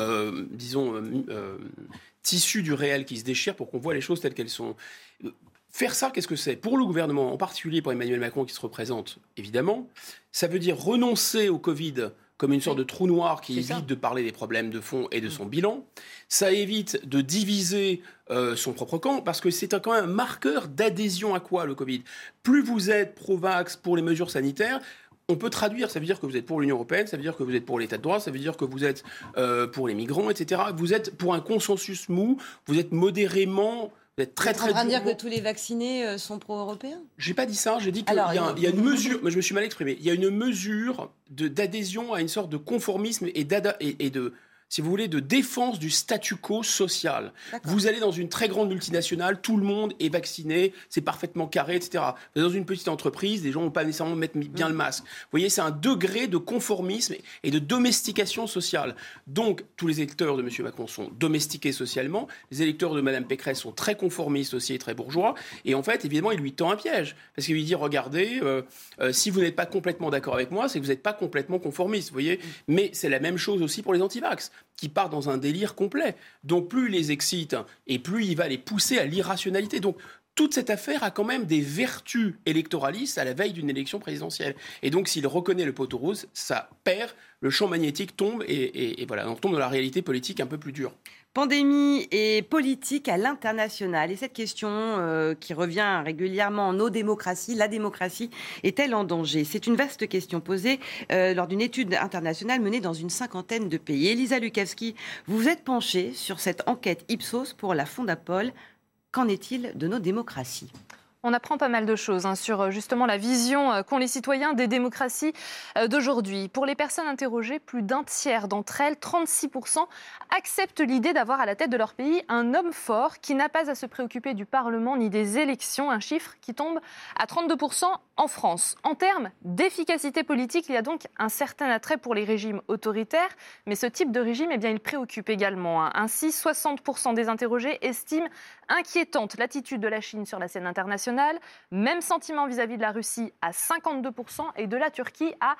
tissu du réel qui se déchire pour qu'on voit les choses telles qu'elles sont. Faire ça, qu'est-ce que c'est ? Pour le gouvernement, en particulier pour Emmanuel Macron qui se représente, évidemment, ça veut dire renoncer au Covid comme une sorte de trou noir qui évite de parler des problèmes de fond et de son bilan. Ça évite de diviser son propre camp, parce que c'est quand même un marqueur d'adhésion à quoi, le Covid ? Plus vous êtes pro-vax pour les mesures sanitaires, on peut traduire, ça veut dire que vous êtes pour l'Union européenne, ça veut dire que vous êtes pour l'État de droit, ça veut dire que vous êtes pour les migrants, etc. Vous êtes pour un consensus mou, vous êtes modérément... Vous êtes très en train de dire que tous les vaccinés sont pro-européens ? J'ai pas dit ça, j'ai dit qu'il y a une mesure, mais je me suis mal exprimé, il y a une mesure d'adhésion à une sorte de conformisme et de, si vous voulez, de défense du statu quo social. D'accord. Vous allez dans une très grande multinationale, tout le monde est vacciné, c'est parfaitement carré, etc. Vous êtes dans une petite entreprise, les gens ne vont pas nécessairement mettre bien le masque. Vous voyez, c'est un degré de conformisme et de domestication sociale. Donc, tous les électeurs de M. Macron sont domestiqués socialement, les électeurs de Mme Pécresse sont très conformistes aussi et très bourgeois, et en fait, évidemment, il lui tend un piège. Parce qu'il lui dit, regardez, si vous n'êtes pas complètement d'accord avec moi, c'est que vous n'êtes pas complètement conformiste, vous voyez. Mais c'est la même chose aussi pour les antivax, qui part dans un délire complet. Donc plus il les excite et plus il va les pousser à l'irrationalité. Donc toute cette affaire a quand même des vertus électoralistes à la veille d'une élection présidentielle. Et donc s'il reconnaît le poteau rose, ça perd, le champ magnétique tombe et voilà, on tombe dans la réalité politique un peu plus dure. Pandémie et politique à l'international. Et cette question qui revient régulièrement, nos démocraties, la démocratie est-elle en danger ? C'est une vaste question posée lors d'une étude internationale menée dans une 50aine de pays. Elisa Lukavski, vous vous êtes penchée sur cette enquête Ipsos pour la Fondapol. Qu'en est-il de nos démocraties ? On apprend pas mal de choses sur justement la vision qu'ont les citoyens des démocraties d'aujourd'hui. Pour les personnes interrogées, plus d'un tiers d'entre elles, 36%, acceptent l'idée d'avoir à la tête de leur pays un homme fort qui n'a pas à se préoccuper du Parlement ni des élections, un chiffre qui tombe à 32% en France. En termes d'efficacité politique, il y a donc un certain attrait pour les régimes autoritaires, mais ce type de régime, il préoccupe également. Ainsi, 60% des interrogés estiment inquiétante l'attitude de la Chine sur la scène internationale, même sentiment vis-à-vis de la Russie à 52% et de la Turquie à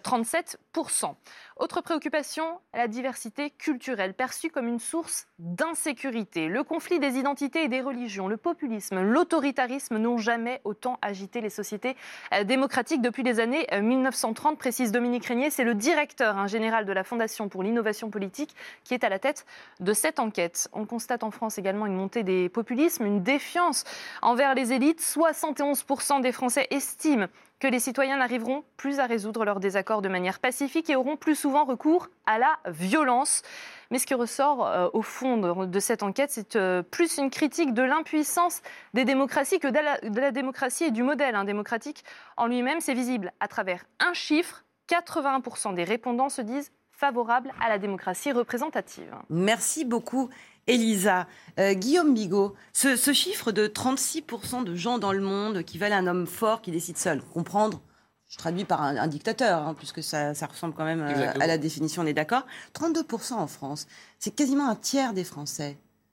37%. Autre préoccupation, la diversité culturelle, perçue comme une source d'insécurité. Le conflit des identités et des religions, le populisme, l'autoritarisme n'ont jamais autant agité les sociétés démocratiques depuis les années 1930, précise Dominique Régnier. C'est le directeur général de la Fondation pour l'innovation politique qui est à la tête de cette enquête. On constate en France également une montée des populismes, une défiance envers les élites. 71% des Français estiment que les citoyens n'arriveront plus à résoudre leurs désaccords de manière pacifique et auront plus souvent recours à la violence. Mais ce qui ressort au fond de cette enquête, c'est plus une critique de l'impuissance des démocraties que de la démocratie et du modèle démocratique en lui-même. C'est visible à travers un chiffre, 81% des répondants se disent favorables à la démocratie représentative. Merci beaucoup. Elisa, Guillaume Bigot, ce chiffre de 36% de gens dans le monde qui veulent un homme fort qui décide seul, comprendre, je traduis par un dictateur, puisque ça ressemble quand même à la définition, on est d'accord, 32% en France, c'est quasiment un tiers des Français.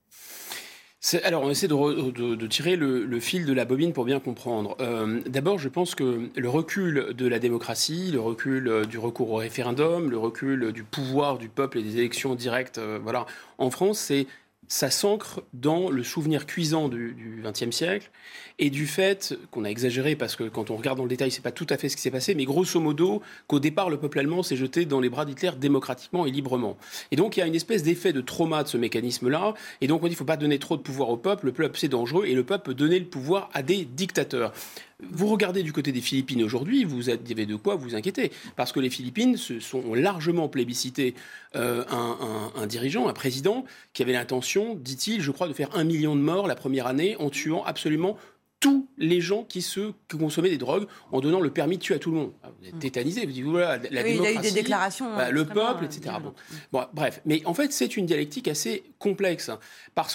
Alors, on essaie de tirer le fil de la bobine pour bien comprendre. D'abord, je pense que le recul de la démocratie, le recul du recours au référendum, le recul du pouvoir du peuple et des élections directes, en France, ça s'ancre dans le souvenir cuisant du XXe siècle et du fait qu'on a exagéré parce que quand on regarde dans le détail, c'est pas tout à fait ce qui s'est passé, mais grosso modo, qu'au départ, le peuple allemand s'est jeté dans les bras d'Hitler démocratiquement et librement. Et donc, il y a une espèce d'effet de trauma de ce mécanisme-là. Et donc, on dit qu'il ne faut pas donner trop de pouvoir au peuple. Le peuple, c'est dangereux et le peuple peut donner le pouvoir à des dictateurs. Vous regardez du côté des Philippines aujourd'hui, vous avez de quoi vous inquiéter. Parce que les Philippines ont largement plébiscité un dirigeant, un président, qui avait l'intention, dit-il, je crois, de faire 1 million de morts la première année en tuant absolument tous les gens qui consommaient des drogues en donnant le permis de tuer à tout le monde. Vous êtes tétanisé, vous dites, voilà, la démocratie, il y a eu des déclarations. Le peuple, etc. Bon, bref, mais en fait, c'est une dialectique assez complexe. Pourquoi ?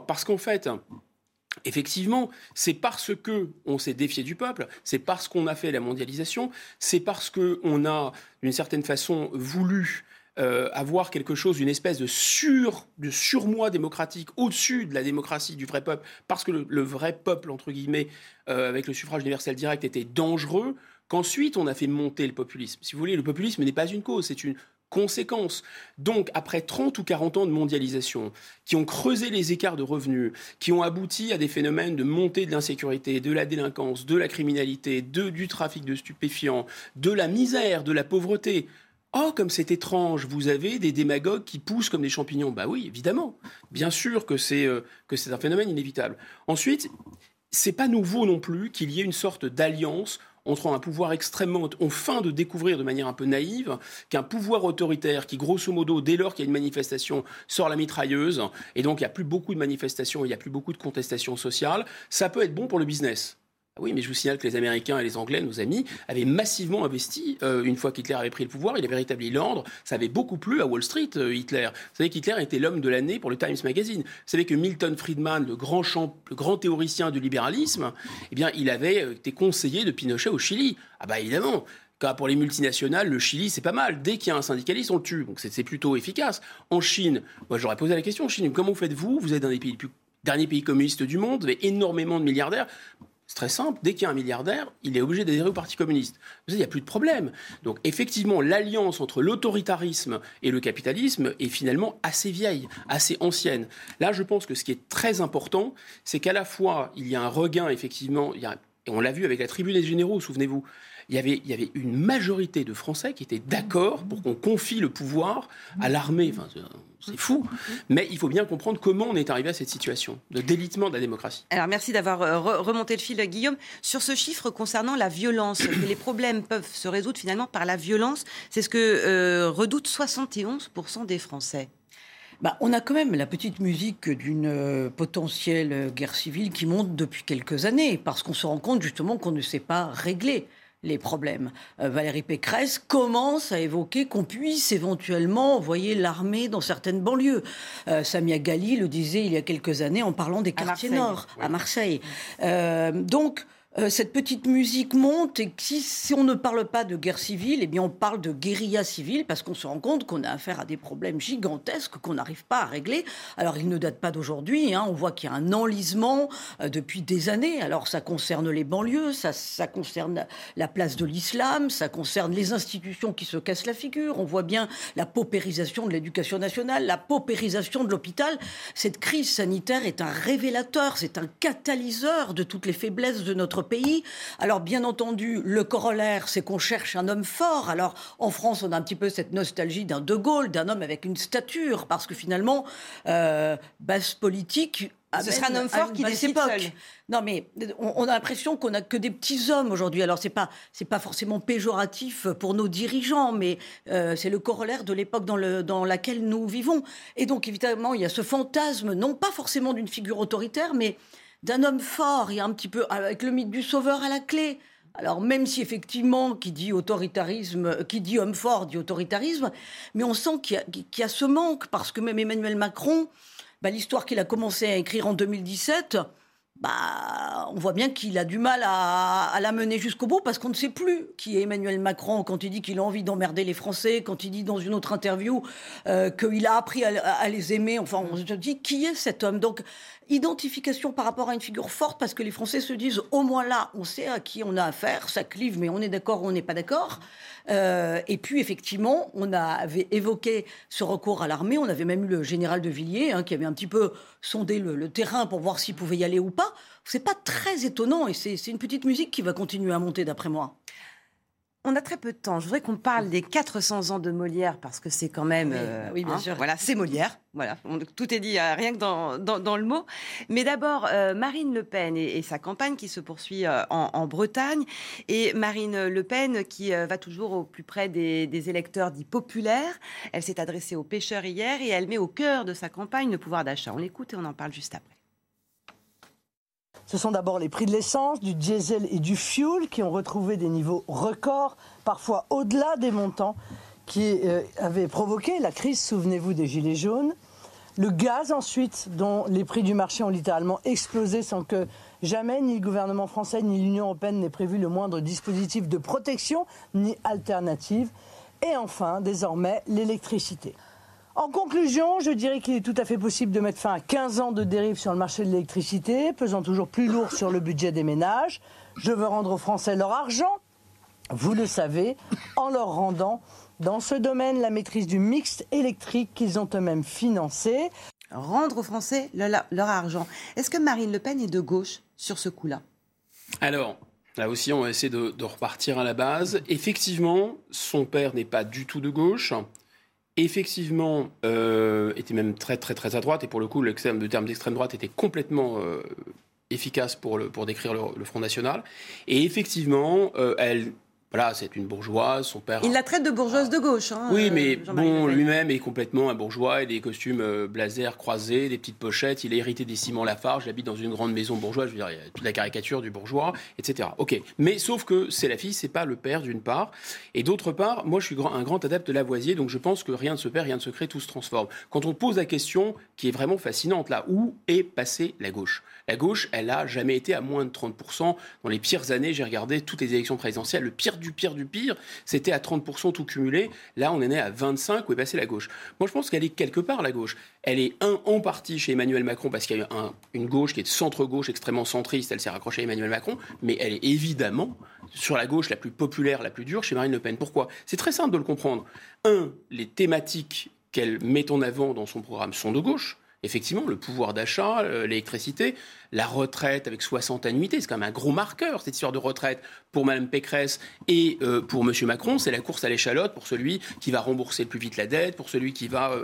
Parce qu'en fait, effectivement, c'est parce qu'on s'est défié du peuple, c'est parce qu'on a fait la mondialisation, c'est parce qu'on a, d'une certaine façon, voulu avoir quelque chose, une espèce de surmoi démocratique au-dessus de la démocratie du vrai peuple, parce que le vrai peuple, entre guillemets, avec le suffrage universel direct, était dangereux, qu'ensuite on a fait monter le populisme. Si vous voulez, le populisme n'est pas une cause, c'est une conséquence. Donc, après 30 ou 40 ans de mondialisation, qui ont creusé les écarts de revenus, qui ont abouti à des phénomènes de montée de l'insécurité, de la délinquance, de la criminalité, du trafic de stupéfiants, de la misère, de la pauvreté. Oh, comme c'est étrange, vous avez des démagogues qui poussent comme des champignons. Bah oui, évidemment. Bien sûr que c'est un phénomène inévitable. Ensuite, c'est pas nouveau non plus qu'il y ait une sorte d'alliance entre un pouvoir extrêmement... On feint de découvrir de manière un peu naïve qu'un pouvoir autoritaire qui, grosso modo, dès lors qu'il y a une manifestation, sort la mitrailleuse, et donc il n'y a plus beaucoup de manifestations, il n'y a plus beaucoup de contestations sociales, ça peut être bon pour le business. Oui, mais je vous signale que les Américains et les Anglais, nos amis, avaient massivement investi une fois qu'Hitler avait pris le pouvoir. Il avait rétabli l'ordre. Ça avait beaucoup plu à Wall Street, Hitler. Vous savez qu'Hitler était l'homme de l'année pour le Times Magazine. Vous savez que Milton Friedman, le grand théoricien du libéralisme, eh bien, il avait été conseiller de Pinochet au Chili. Ah bah évidemment. Car pour les multinationales, le Chili, c'est pas mal. Dès qu'il y a un syndicaliste, on le tue. Donc c'est plutôt efficace. En Chine, moi j'aurais posé la question en Chine, comment faites-vous ? Vous êtes un des derniers pays communistes du monde, vous avez énormément de milliardaires. C'est très simple, dès qu'il y a un milliardaire, il est obligé d'adhérer au Parti communiste. Il n'y a plus de problème. Donc effectivement, l'alliance entre l'autoritarisme et le capitalisme est finalement assez vieille, assez ancienne. Là, je pense que ce qui est très important, c'est qu'à la fois, il y a un regain, effectivement, et on l'a vu avec la tribune des généraux, souvenez-vous, il y avait une majorité de Français qui étaient d'accord pour qu'on confie le pouvoir à l'armée. Enfin, c'est fou. Mais il faut bien comprendre comment on est arrivé à cette situation de délitement de la démocratie. Alors, merci d'avoir remonté le fil, Guillaume. Sur ce chiffre concernant la violence, que les problèmes peuvent se résoudre finalement par la violence, c'est ce que redoutent 71% des Français. On a quand même la petite musique d'une potentielle guerre civile qui monte depuis quelques années, parce qu'on se rend compte justement qu'on ne sait pas régler les problèmes. Valérie Pécresse commence à évoquer qu'on puisse éventuellement envoyer l'armée dans certaines banlieues. Samia Ghali le disait il y a quelques années en parlant des quartiers nord, à Marseille. Donc, cette petite musique monte et si on ne parle pas de guerre civile, eh bien on parle de guérilla civile parce qu'on se rend compte qu'on a affaire à des problèmes gigantesques qu'on n'arrive pas à régler. Alors ils ne datent pas d'aujourd'hui, on voit qu'il y a un enlisement depuis des années. Alors ça concerne les banlieues, ça concerne la place de l'islam, ça concerne les institutions qui se cassent la figure. On voit bien la paupérisation de l'éducation nationale, la paupérisation de l'hôpital. Cette crise sanitaire est un révélateur, c'est un catalyseur de toutes les faiblesses de notre pays. Alors, bien entendu, le corollaire, c'est qu'on cherche un homme fort. Alors, en France, on a un petit peu cette nostalgie d'un De Gaulle, d'un homme avec une stature, parce que finalement, base politique, Ce sera un homme fort qui décide seul. Non, mais on a l'impression qu'on n'a que des petits hommes aujourd'hui. Alors, c'est pas forcément péjoratif pour nos dirigeants, mais c'est le corollaire de l'époque dans laquelle nous vivons. Et donc, évidemment, il y a ce fantasme, non pas forcément d'une figure autoritaire, mais d'un homme fort. Il y a un petit peu, avec le mythe du sauveur à la clé. Alors, même si effectivement, qui dit autoritarisme, qui dit homme fort, dit autoritarisme, mais on sent qu'il y a ce manque, parce que même Emmanuel Macron, l'histoire qu'il a commencé à écrire en 2017, on voit bien qu'il a du mal à la mener jusqu'au bout, parce qu'on ne sait plus qui est Emmanuel Macron quand il dit qu'il a envie d'emmerder les Français, quand il dit dans une autre interview qu'il a appris à les aimer. Enfin, on se dit qui est cet homme. Donc, identification par rapport à une figure forte, parce que les Français se disent au moins là, on sait à qui on a affaire, ça clive, mais on est d'accord ou on n'est pas d'accord. Et puis effectivement, on avait évoqué ce recours à l'armée. On avait même eu le général de Villiers qui avait un petit peu sondé le terrain pour voir s'il pouvait y aller ou pas. C'est pas très étonnant et c'est une petite musique qui va continuer à monter d'après moi. On a très peu de temps. Je voudrais qu'on parle des 400 ans de Molière, parce que c'est quand même... oui, bien sûr. Voilà, c'est Molière. Voilà, tout est dit rien que dans le mot. Mais d'abord, Marine Le Pen et sa campagne qui se poursuit en Bretagne. Et Marine Le Pen qui va toujours au plus près des électeurs dits populaires. Elle s'est adressée aux pêcheurs hier et elle met au cœur de sa campagne le pouvoir d'achat. On l'écoute et on en parle juste après. Ce sont d'abord les prix de l'essence, du diesel et du fioul qui ont retrouvé des niveaux records, parfois au-delà des montants qui avaient provoqué la crise, souvenez-vous, des Gilets jaunes. Le gaz ensuite, dont les prix du marché ont littéralement explosé sans que jamais ni le gouvernement français ni l'Union européenne n'aient prévu le moindre dispositif de protection ni alternative. Et enfin, désormais, l'électricité. En conclusion, je dirais qu'il est tout à fait possible de mettre fin à 15 ans de dérive sur le marché de l'électricité, pesant toujours plus lourd sur le budget des ménages. Je veux rendre aux Français leur argent, vous le savez, en leur rendant dans ce domaine la maîtrise du mix électrique qu'ils ont eux-mêmes financé. Rendre aux Français leur argent. Est-ce que Marine Le Pen est de gauche sur ce coup-là ? Alors, là aussi, on va essayer de repartir à la base. Effectivement, son père n'est pas du tout de gauche. Effectivement, était même très, très, très à droite. Et pour le coup, le terme d'extrême droite était complètement efficace pour décrire le Front National. Et effectivement, voilà, c'est une bourgeoise, son père... Il la traite de bourgeoise de gauche. Oui, mais bon, lui-même est complètement un bourgeois, et des costumes blazer croisés, des petites pochettes, il a hérité des Simon Lafarge, il habite dans une grande maison bourgeoise, je veux dire, il y a toute la caricature du bourgeois, etc. Ok, mais sauf que c'est la fille, c'est pas le père, d'une part, et d'autre part, moi je suis un grand adepte de Lavoisier, donc je pense que rien ne se perd, rien ne se crée, tout se transforme. Quand on pose la question, qui est vraiment fascinante là, où est passée la gauche ? La gauche, elle a jamais été à moins de 30%. Dans les pires années, j'ai regardé toutes les élections présidentielles, le pire du pire du pire, c'était à 30% tout cumulé. Là, on est né à 25%, où est passée la gauche. Moi, je pense qu'elle est quelque part, la gauche. Elle est en partie chez Emmanuel Macron, parce qu'il y a une gauche qui est de centre-gauche, extrêmement centriste, elle s'est raccrochée à Emmanuel Macron, mais elle est évidemment sur la gauche la plus populaire, la plus dure, chez Marine Le Pen. Pourquoi ? C'est très simple de le comprendre. Les thématiques qu'elle met en avant dans son programme sont de gauche. Effectivement, le pouvoir d'achat, l'électricité, la retraite avec 60 annuités, c'est quand même un gros marqueur, cette histoire de retraite pour Mme Pécresse et pour M. Macron. C'est la course à l'échalote pour celui qui va rembourser le plus vite la dette, pour celui qui va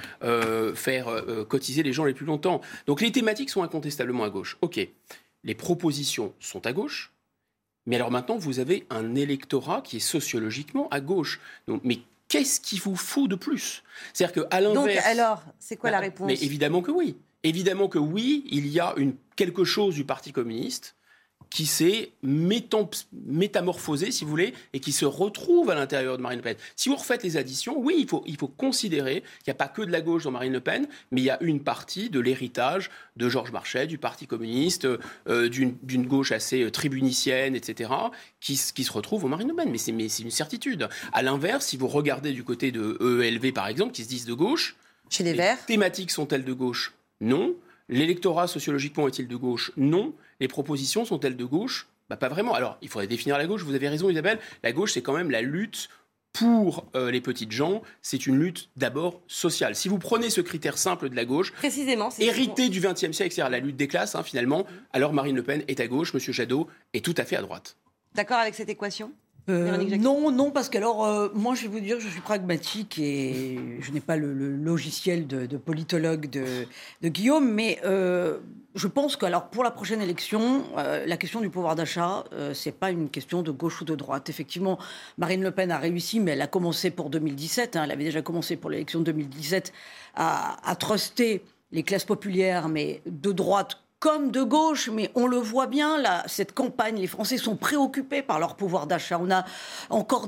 faire cotiser les gens les plus longtemps. Donc les thématiques sont incontestablement à gauche. OK, les propositions sont à gauche, mais alors maintenant, vous avez un électorat qui est sociologiquement à gauche. Donc, mais qu'est-ce qu'il vous faut de plus ? C'est-à-dire qu'à l'inverse... Donc alors, c'est quoi la réponse ? Mais évidemment que oui. Évidemment que oui, il y a quelque chose du Parti communiste qui s'est métamorphosé, si vous voulez, et qui se retrouve à l'intérieur de Marine Le Pen. Si vous refaites les additions, oui, il faut considérer qu'il n'y a pas que de la gauche dans Marine Le Pen, mais il y a une partie de l'héritage de Georges Marchais, du Parti communiste, d'une gauche assez tribunicienne, etc., qui se retrouve en Marine Le Pen. Mais c'est une certitude. À l'inverse, si vous regardez du côté de EELV, par exemple, qui se disent de gauche... Chez les Verts. Les thématiques sont-elles de gauche ? Non. L'électorat sociologiquement est-il de gauche ? Non. Les propositions sont-elles de gauche ? Pas vraiment. Alors, il faudrait définir la gauche. Vous avez raison, Isabelle. La gauche, c'est quand même la lutte pour les petites gens. C'est une lutte d'abord sociale. Si vous prenez ce critère simple de la gauche, précisément, hérité du XXe siècle, c'est-à-dire la lutte des classes, finalement, alors Marine Le Pen est à gauche, M. Jadot est tout à fait à droite. D'accord avec cette équation ? Non, parce que moi, je vais vous dire, je suis pragmatique et je n'ai pas le logiciel de politologue de Guillaume, mais je pense que, pour la prochaine élection, la question du pouvoir d'achat, c'est pas une question de gauche ou de droite. Effectivement, Marine Le Pen a réussi, mais elle a commencé pour 2017, elle avait déjà commencé pour l'élection de 2017 à truster les classes populaires, mais de droite comme de gauche, mais on le voit bien, là, cette campagne, les Français sont préoccupés par leur pouvoir d'achat. On a encore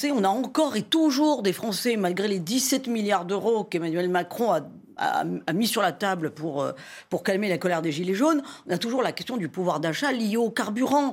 et toujours des Français, malgré les 17 milliards d'euros qu'Emmanuel Macron a mis sur la table pour calmer la colère des Gilets jaunes, on a toujours la question du pouvoir d'achat lié au carburant.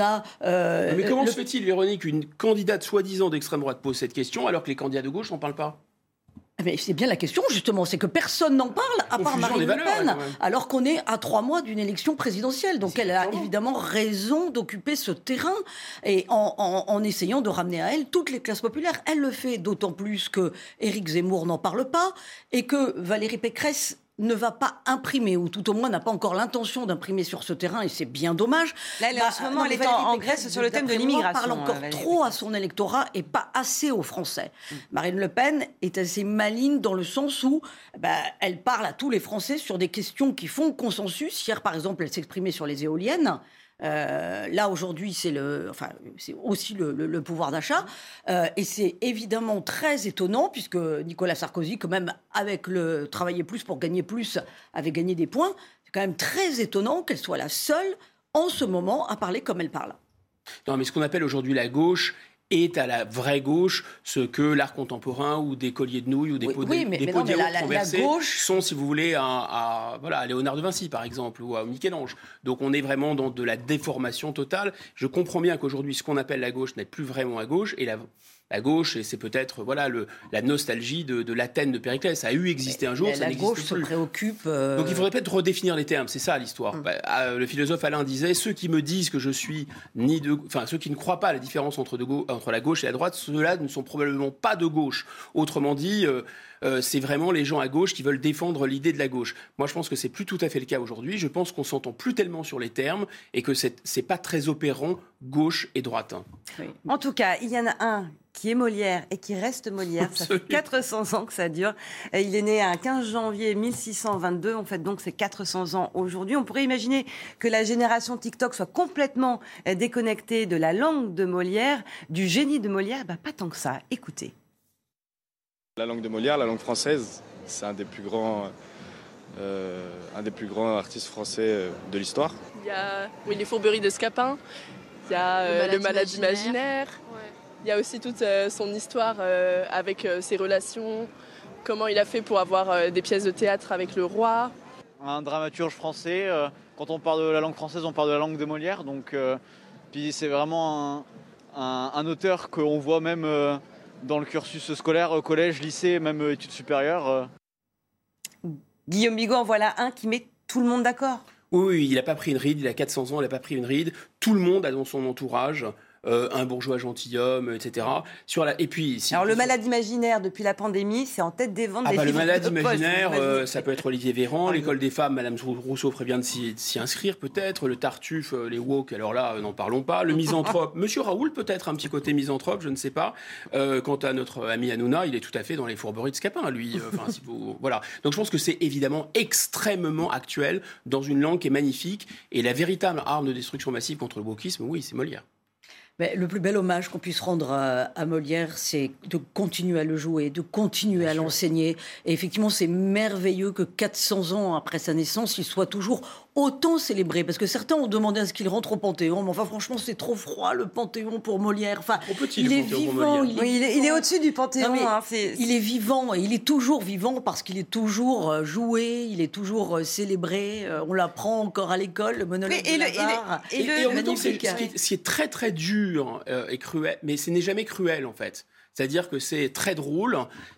Mais comment se fait-il, Véronique, une candidate soi-disant d'extrême droite pose cette question alors que les candidats de gauche n'en parlent pas ? Mais c'est bien la question, justement, c'est que personne n'en parle, à part Marine Le Pen, alors qu'on est à 3 mois d'une élection présidentielle. Donc elle a évidemment raison d'occuper ce terrain, et en essayant de ramener à elle toutes les classes populaires. Elle le fait d'autant plus que Éric Zemmour n'en parle pas, et que Valérie Pécresse ne va pas imprimer, ou tout au moins n'a pas encore l'intention d'imprimer sur ce terrain, et c'est bien dommage. Là, en ce moment, elle est en Grèce sur le thème de l'immigration. Elle parle encore trop à son électorat et pas assez aux Français. Marine Le Pen est assez maligne dans le sens où elle parle à tous les Français sur des questions qui font consensus. Hier, par exemple, elle s'exprimait sur les éoliennes. Là, aujourd'hui, c'est aussi le pouvoir d'achat. Et c'est évidemment très étonnant, puisque Nicolas Sarkozy, quand même, avec le travailler plus pour gagner plus, avait gagné des points. C'est quand même très étonnant qu'elle soit la seule, en ce moment, à parler comme elle parle. Non, mais ce qu'on appelle aujourd'hui la gauche est à la vraie gauche ce que l'art contemporain ou des colliers de nouilles ou des pots de conversés sont, si vous voulez, à Léonard de Vinci, par exemple, ou à Michel-Ange. Donc on est vraiment dans de la déformation totale. Je comprends bien qu'aujourd'hui, ce qu'on appelle la gauche n'est plus vraiment à gauche, et la gauche, et c'est peut-être la nostalgie de l'Athènes de Périclès. Ça a existé un jour, ça n'existe plus. La gauche se préoccupe... Donc il faudrait peut-être redéfinir les termes, c'est ça l'histoire. Le philosophe Alain disait, ceux qui me disent que je suis ceux qui ne croient pas à la différence entre la gauche et la droite, ceux-là ne sont probablement pas de gauche. Autrement dit... c'est vraiment les gens à gauche qui veulent défendre l'idée de la gauche. Moi, je pense que c'est plus tout à fait le cas aujourd'hui. Je pense qu'on s'entend plus tellement sur les termes et que c'est pas très opérant gauche et droite. Oui. En tout cas, il y en a un qui est Molière et qui reste Molière. Ça fait 400 ans que ça dure. Il est né un 15 janvier 1622. En fait, donc, c'est 400 ans aujourd'hui. On pourrait imaginer que la génération TikTok soit complètement déconnectée de la langue de Molière, du génie de Molière. Pas tant que ça. Écoutez. La langue de Molière, la langue française, c'est un des plus grands artistes français de l'histoire. Il y a les fourberies de Scapin, il y a le malade imaginaire. Ouais. Il y a aussi toute son histoire avec ses relations, comment il a fait pour avoir des pièces de théâtre avec le roi. Un dramaturge français, quand on parle de la langue française, on parle de la langue de Molière. Donc, puis c'est vraiment un auteur qu'on voit même... dans le cursus scolaire, collège, lycée, même études supérieures. Guillaume Bigot en voilà un qui met tout le monde d'accord. Oui, il n'a pas pris une ride, il a 400 ans, il n'a pas pris une ride. Tout le monde a dans son entourage un bourgeois gentilhomme, etc. Et puis, alors le malade imaginaire, depuis la pandémie, c'est en tête des ventes des livres le malade de imaginaire, poche, ça peut être Olivier Véran, l'école des femmes, Madame Rousseau ferait bien de s'y inscrire peut-être, le Tartuffe, les woke, alors là, n'en parlons pas, le misanthrope, Monsieur Raoul peut-être, un petit côté misanthrope, je ne sais pas. Quant à notre ami Hanouna, il est tout à fait dans les fourberies de Scapin, lui. Voilà. Donc je pense que c'est évidemment extrêmement actuel dans une langue qui est magnifique, et la véritable arme de destruction massive contre le wokisme, oui, c'est Molière. Mais le plus bel hommage qu'on puisse rendre à Molière, c'est de continuer à le jouer, de continuer à l'enseigner. Et effectivement, c'est merveilleux que 400 ans après sa naissance, il soit toujours autant célébré. Parce que certains ont demandé à ce qu'il rentre au Panthéon. Mais enfin, franchement, c'est trop froid, le Panthéon pour Molière. Enfin, il est vivant. Il est au-dessus du Panthéon. Non, il est vivant. Et il est toujours vivant parce qu'il est toujours joué, il est toujours célébré. On l'apprend encore à l'école, le monologue de Lazare. Et en même temps, ce qui est très, très dur et cruel, mais ce n'est jamais cruel, en fait. C'est-à-dire que c'est très drôle,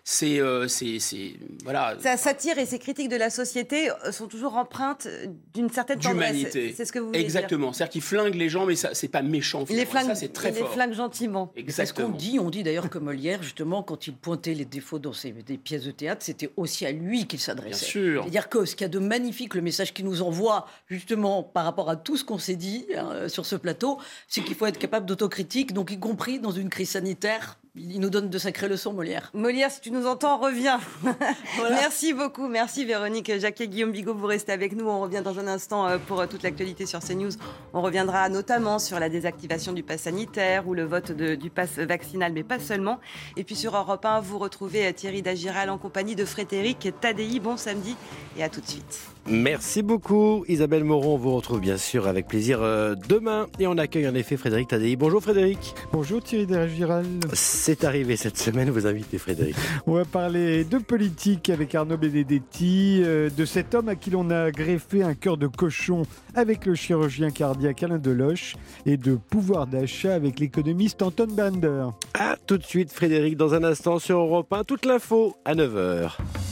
voilà. Sa satire et ses critiques de la société sont toujours empreintes d'une certaine tendresse. D'humanité. C'est ce que vous voulez dire. Exactement. C'est-à-dire qu'il flingue les gens, mais ça, c'est pas méchant. Il les flingue, ça, c'est très il les fort. flingue gentiment. C'est ce qu'on dit. On dit d'ailleurs que Molière, justement, quand il pointait les défauts dans des pièces de théâtre, c'était aussi à lui qu'il s'adressait. Bien sûr. C'est-à-dire que ce qu'il y a de magnifique, le message qu'il nous envoie, justement, par rapport à tout ce qu'on s'est dit sur ce plateau, c'est qu'il faut être capable d'autocritique, donc y compris dans une crise sanitaire. Il nous donne de sacrées leçons, Molière. Molière, si tu nous entends, reviens. Voilà. Merci beaucoup. Merci Véronique Jacquet, Guillaume Bigot, vous restez avec nous. On revient dans un instant pour toute l'actualité sur CNews. On reviendra notamment sur la désactivation du pass sanitaire ou le vote du pass vaccinal, mais pas seulement. Et puis sur Europe 1, vous retrouvez Thierry Dagiral en compagnie de Frédéric Tadei. Bon samedi et à tout de suite. Merci beaucoup Isabelle Moreau, on vous retrouve bien sûr avec plaisir demain et on accueille en effet Frédéric Tadei. Bonjour Frédéric. Bonjour Thierry Dagiral. C'est arrivé cette semaine, vous invitez Frédéric. On va parler de politique avec Arnaud Benedetti, de cet homme à qui l'on a greffé un cœur de cochon avec le chirurgien cardiaque Alain Deloche et de pouvoir d'achat avec l'économiste Anton Bander. À tout de suite Frédéric, dans un instant sur Europe 1, toute l'info à 9h.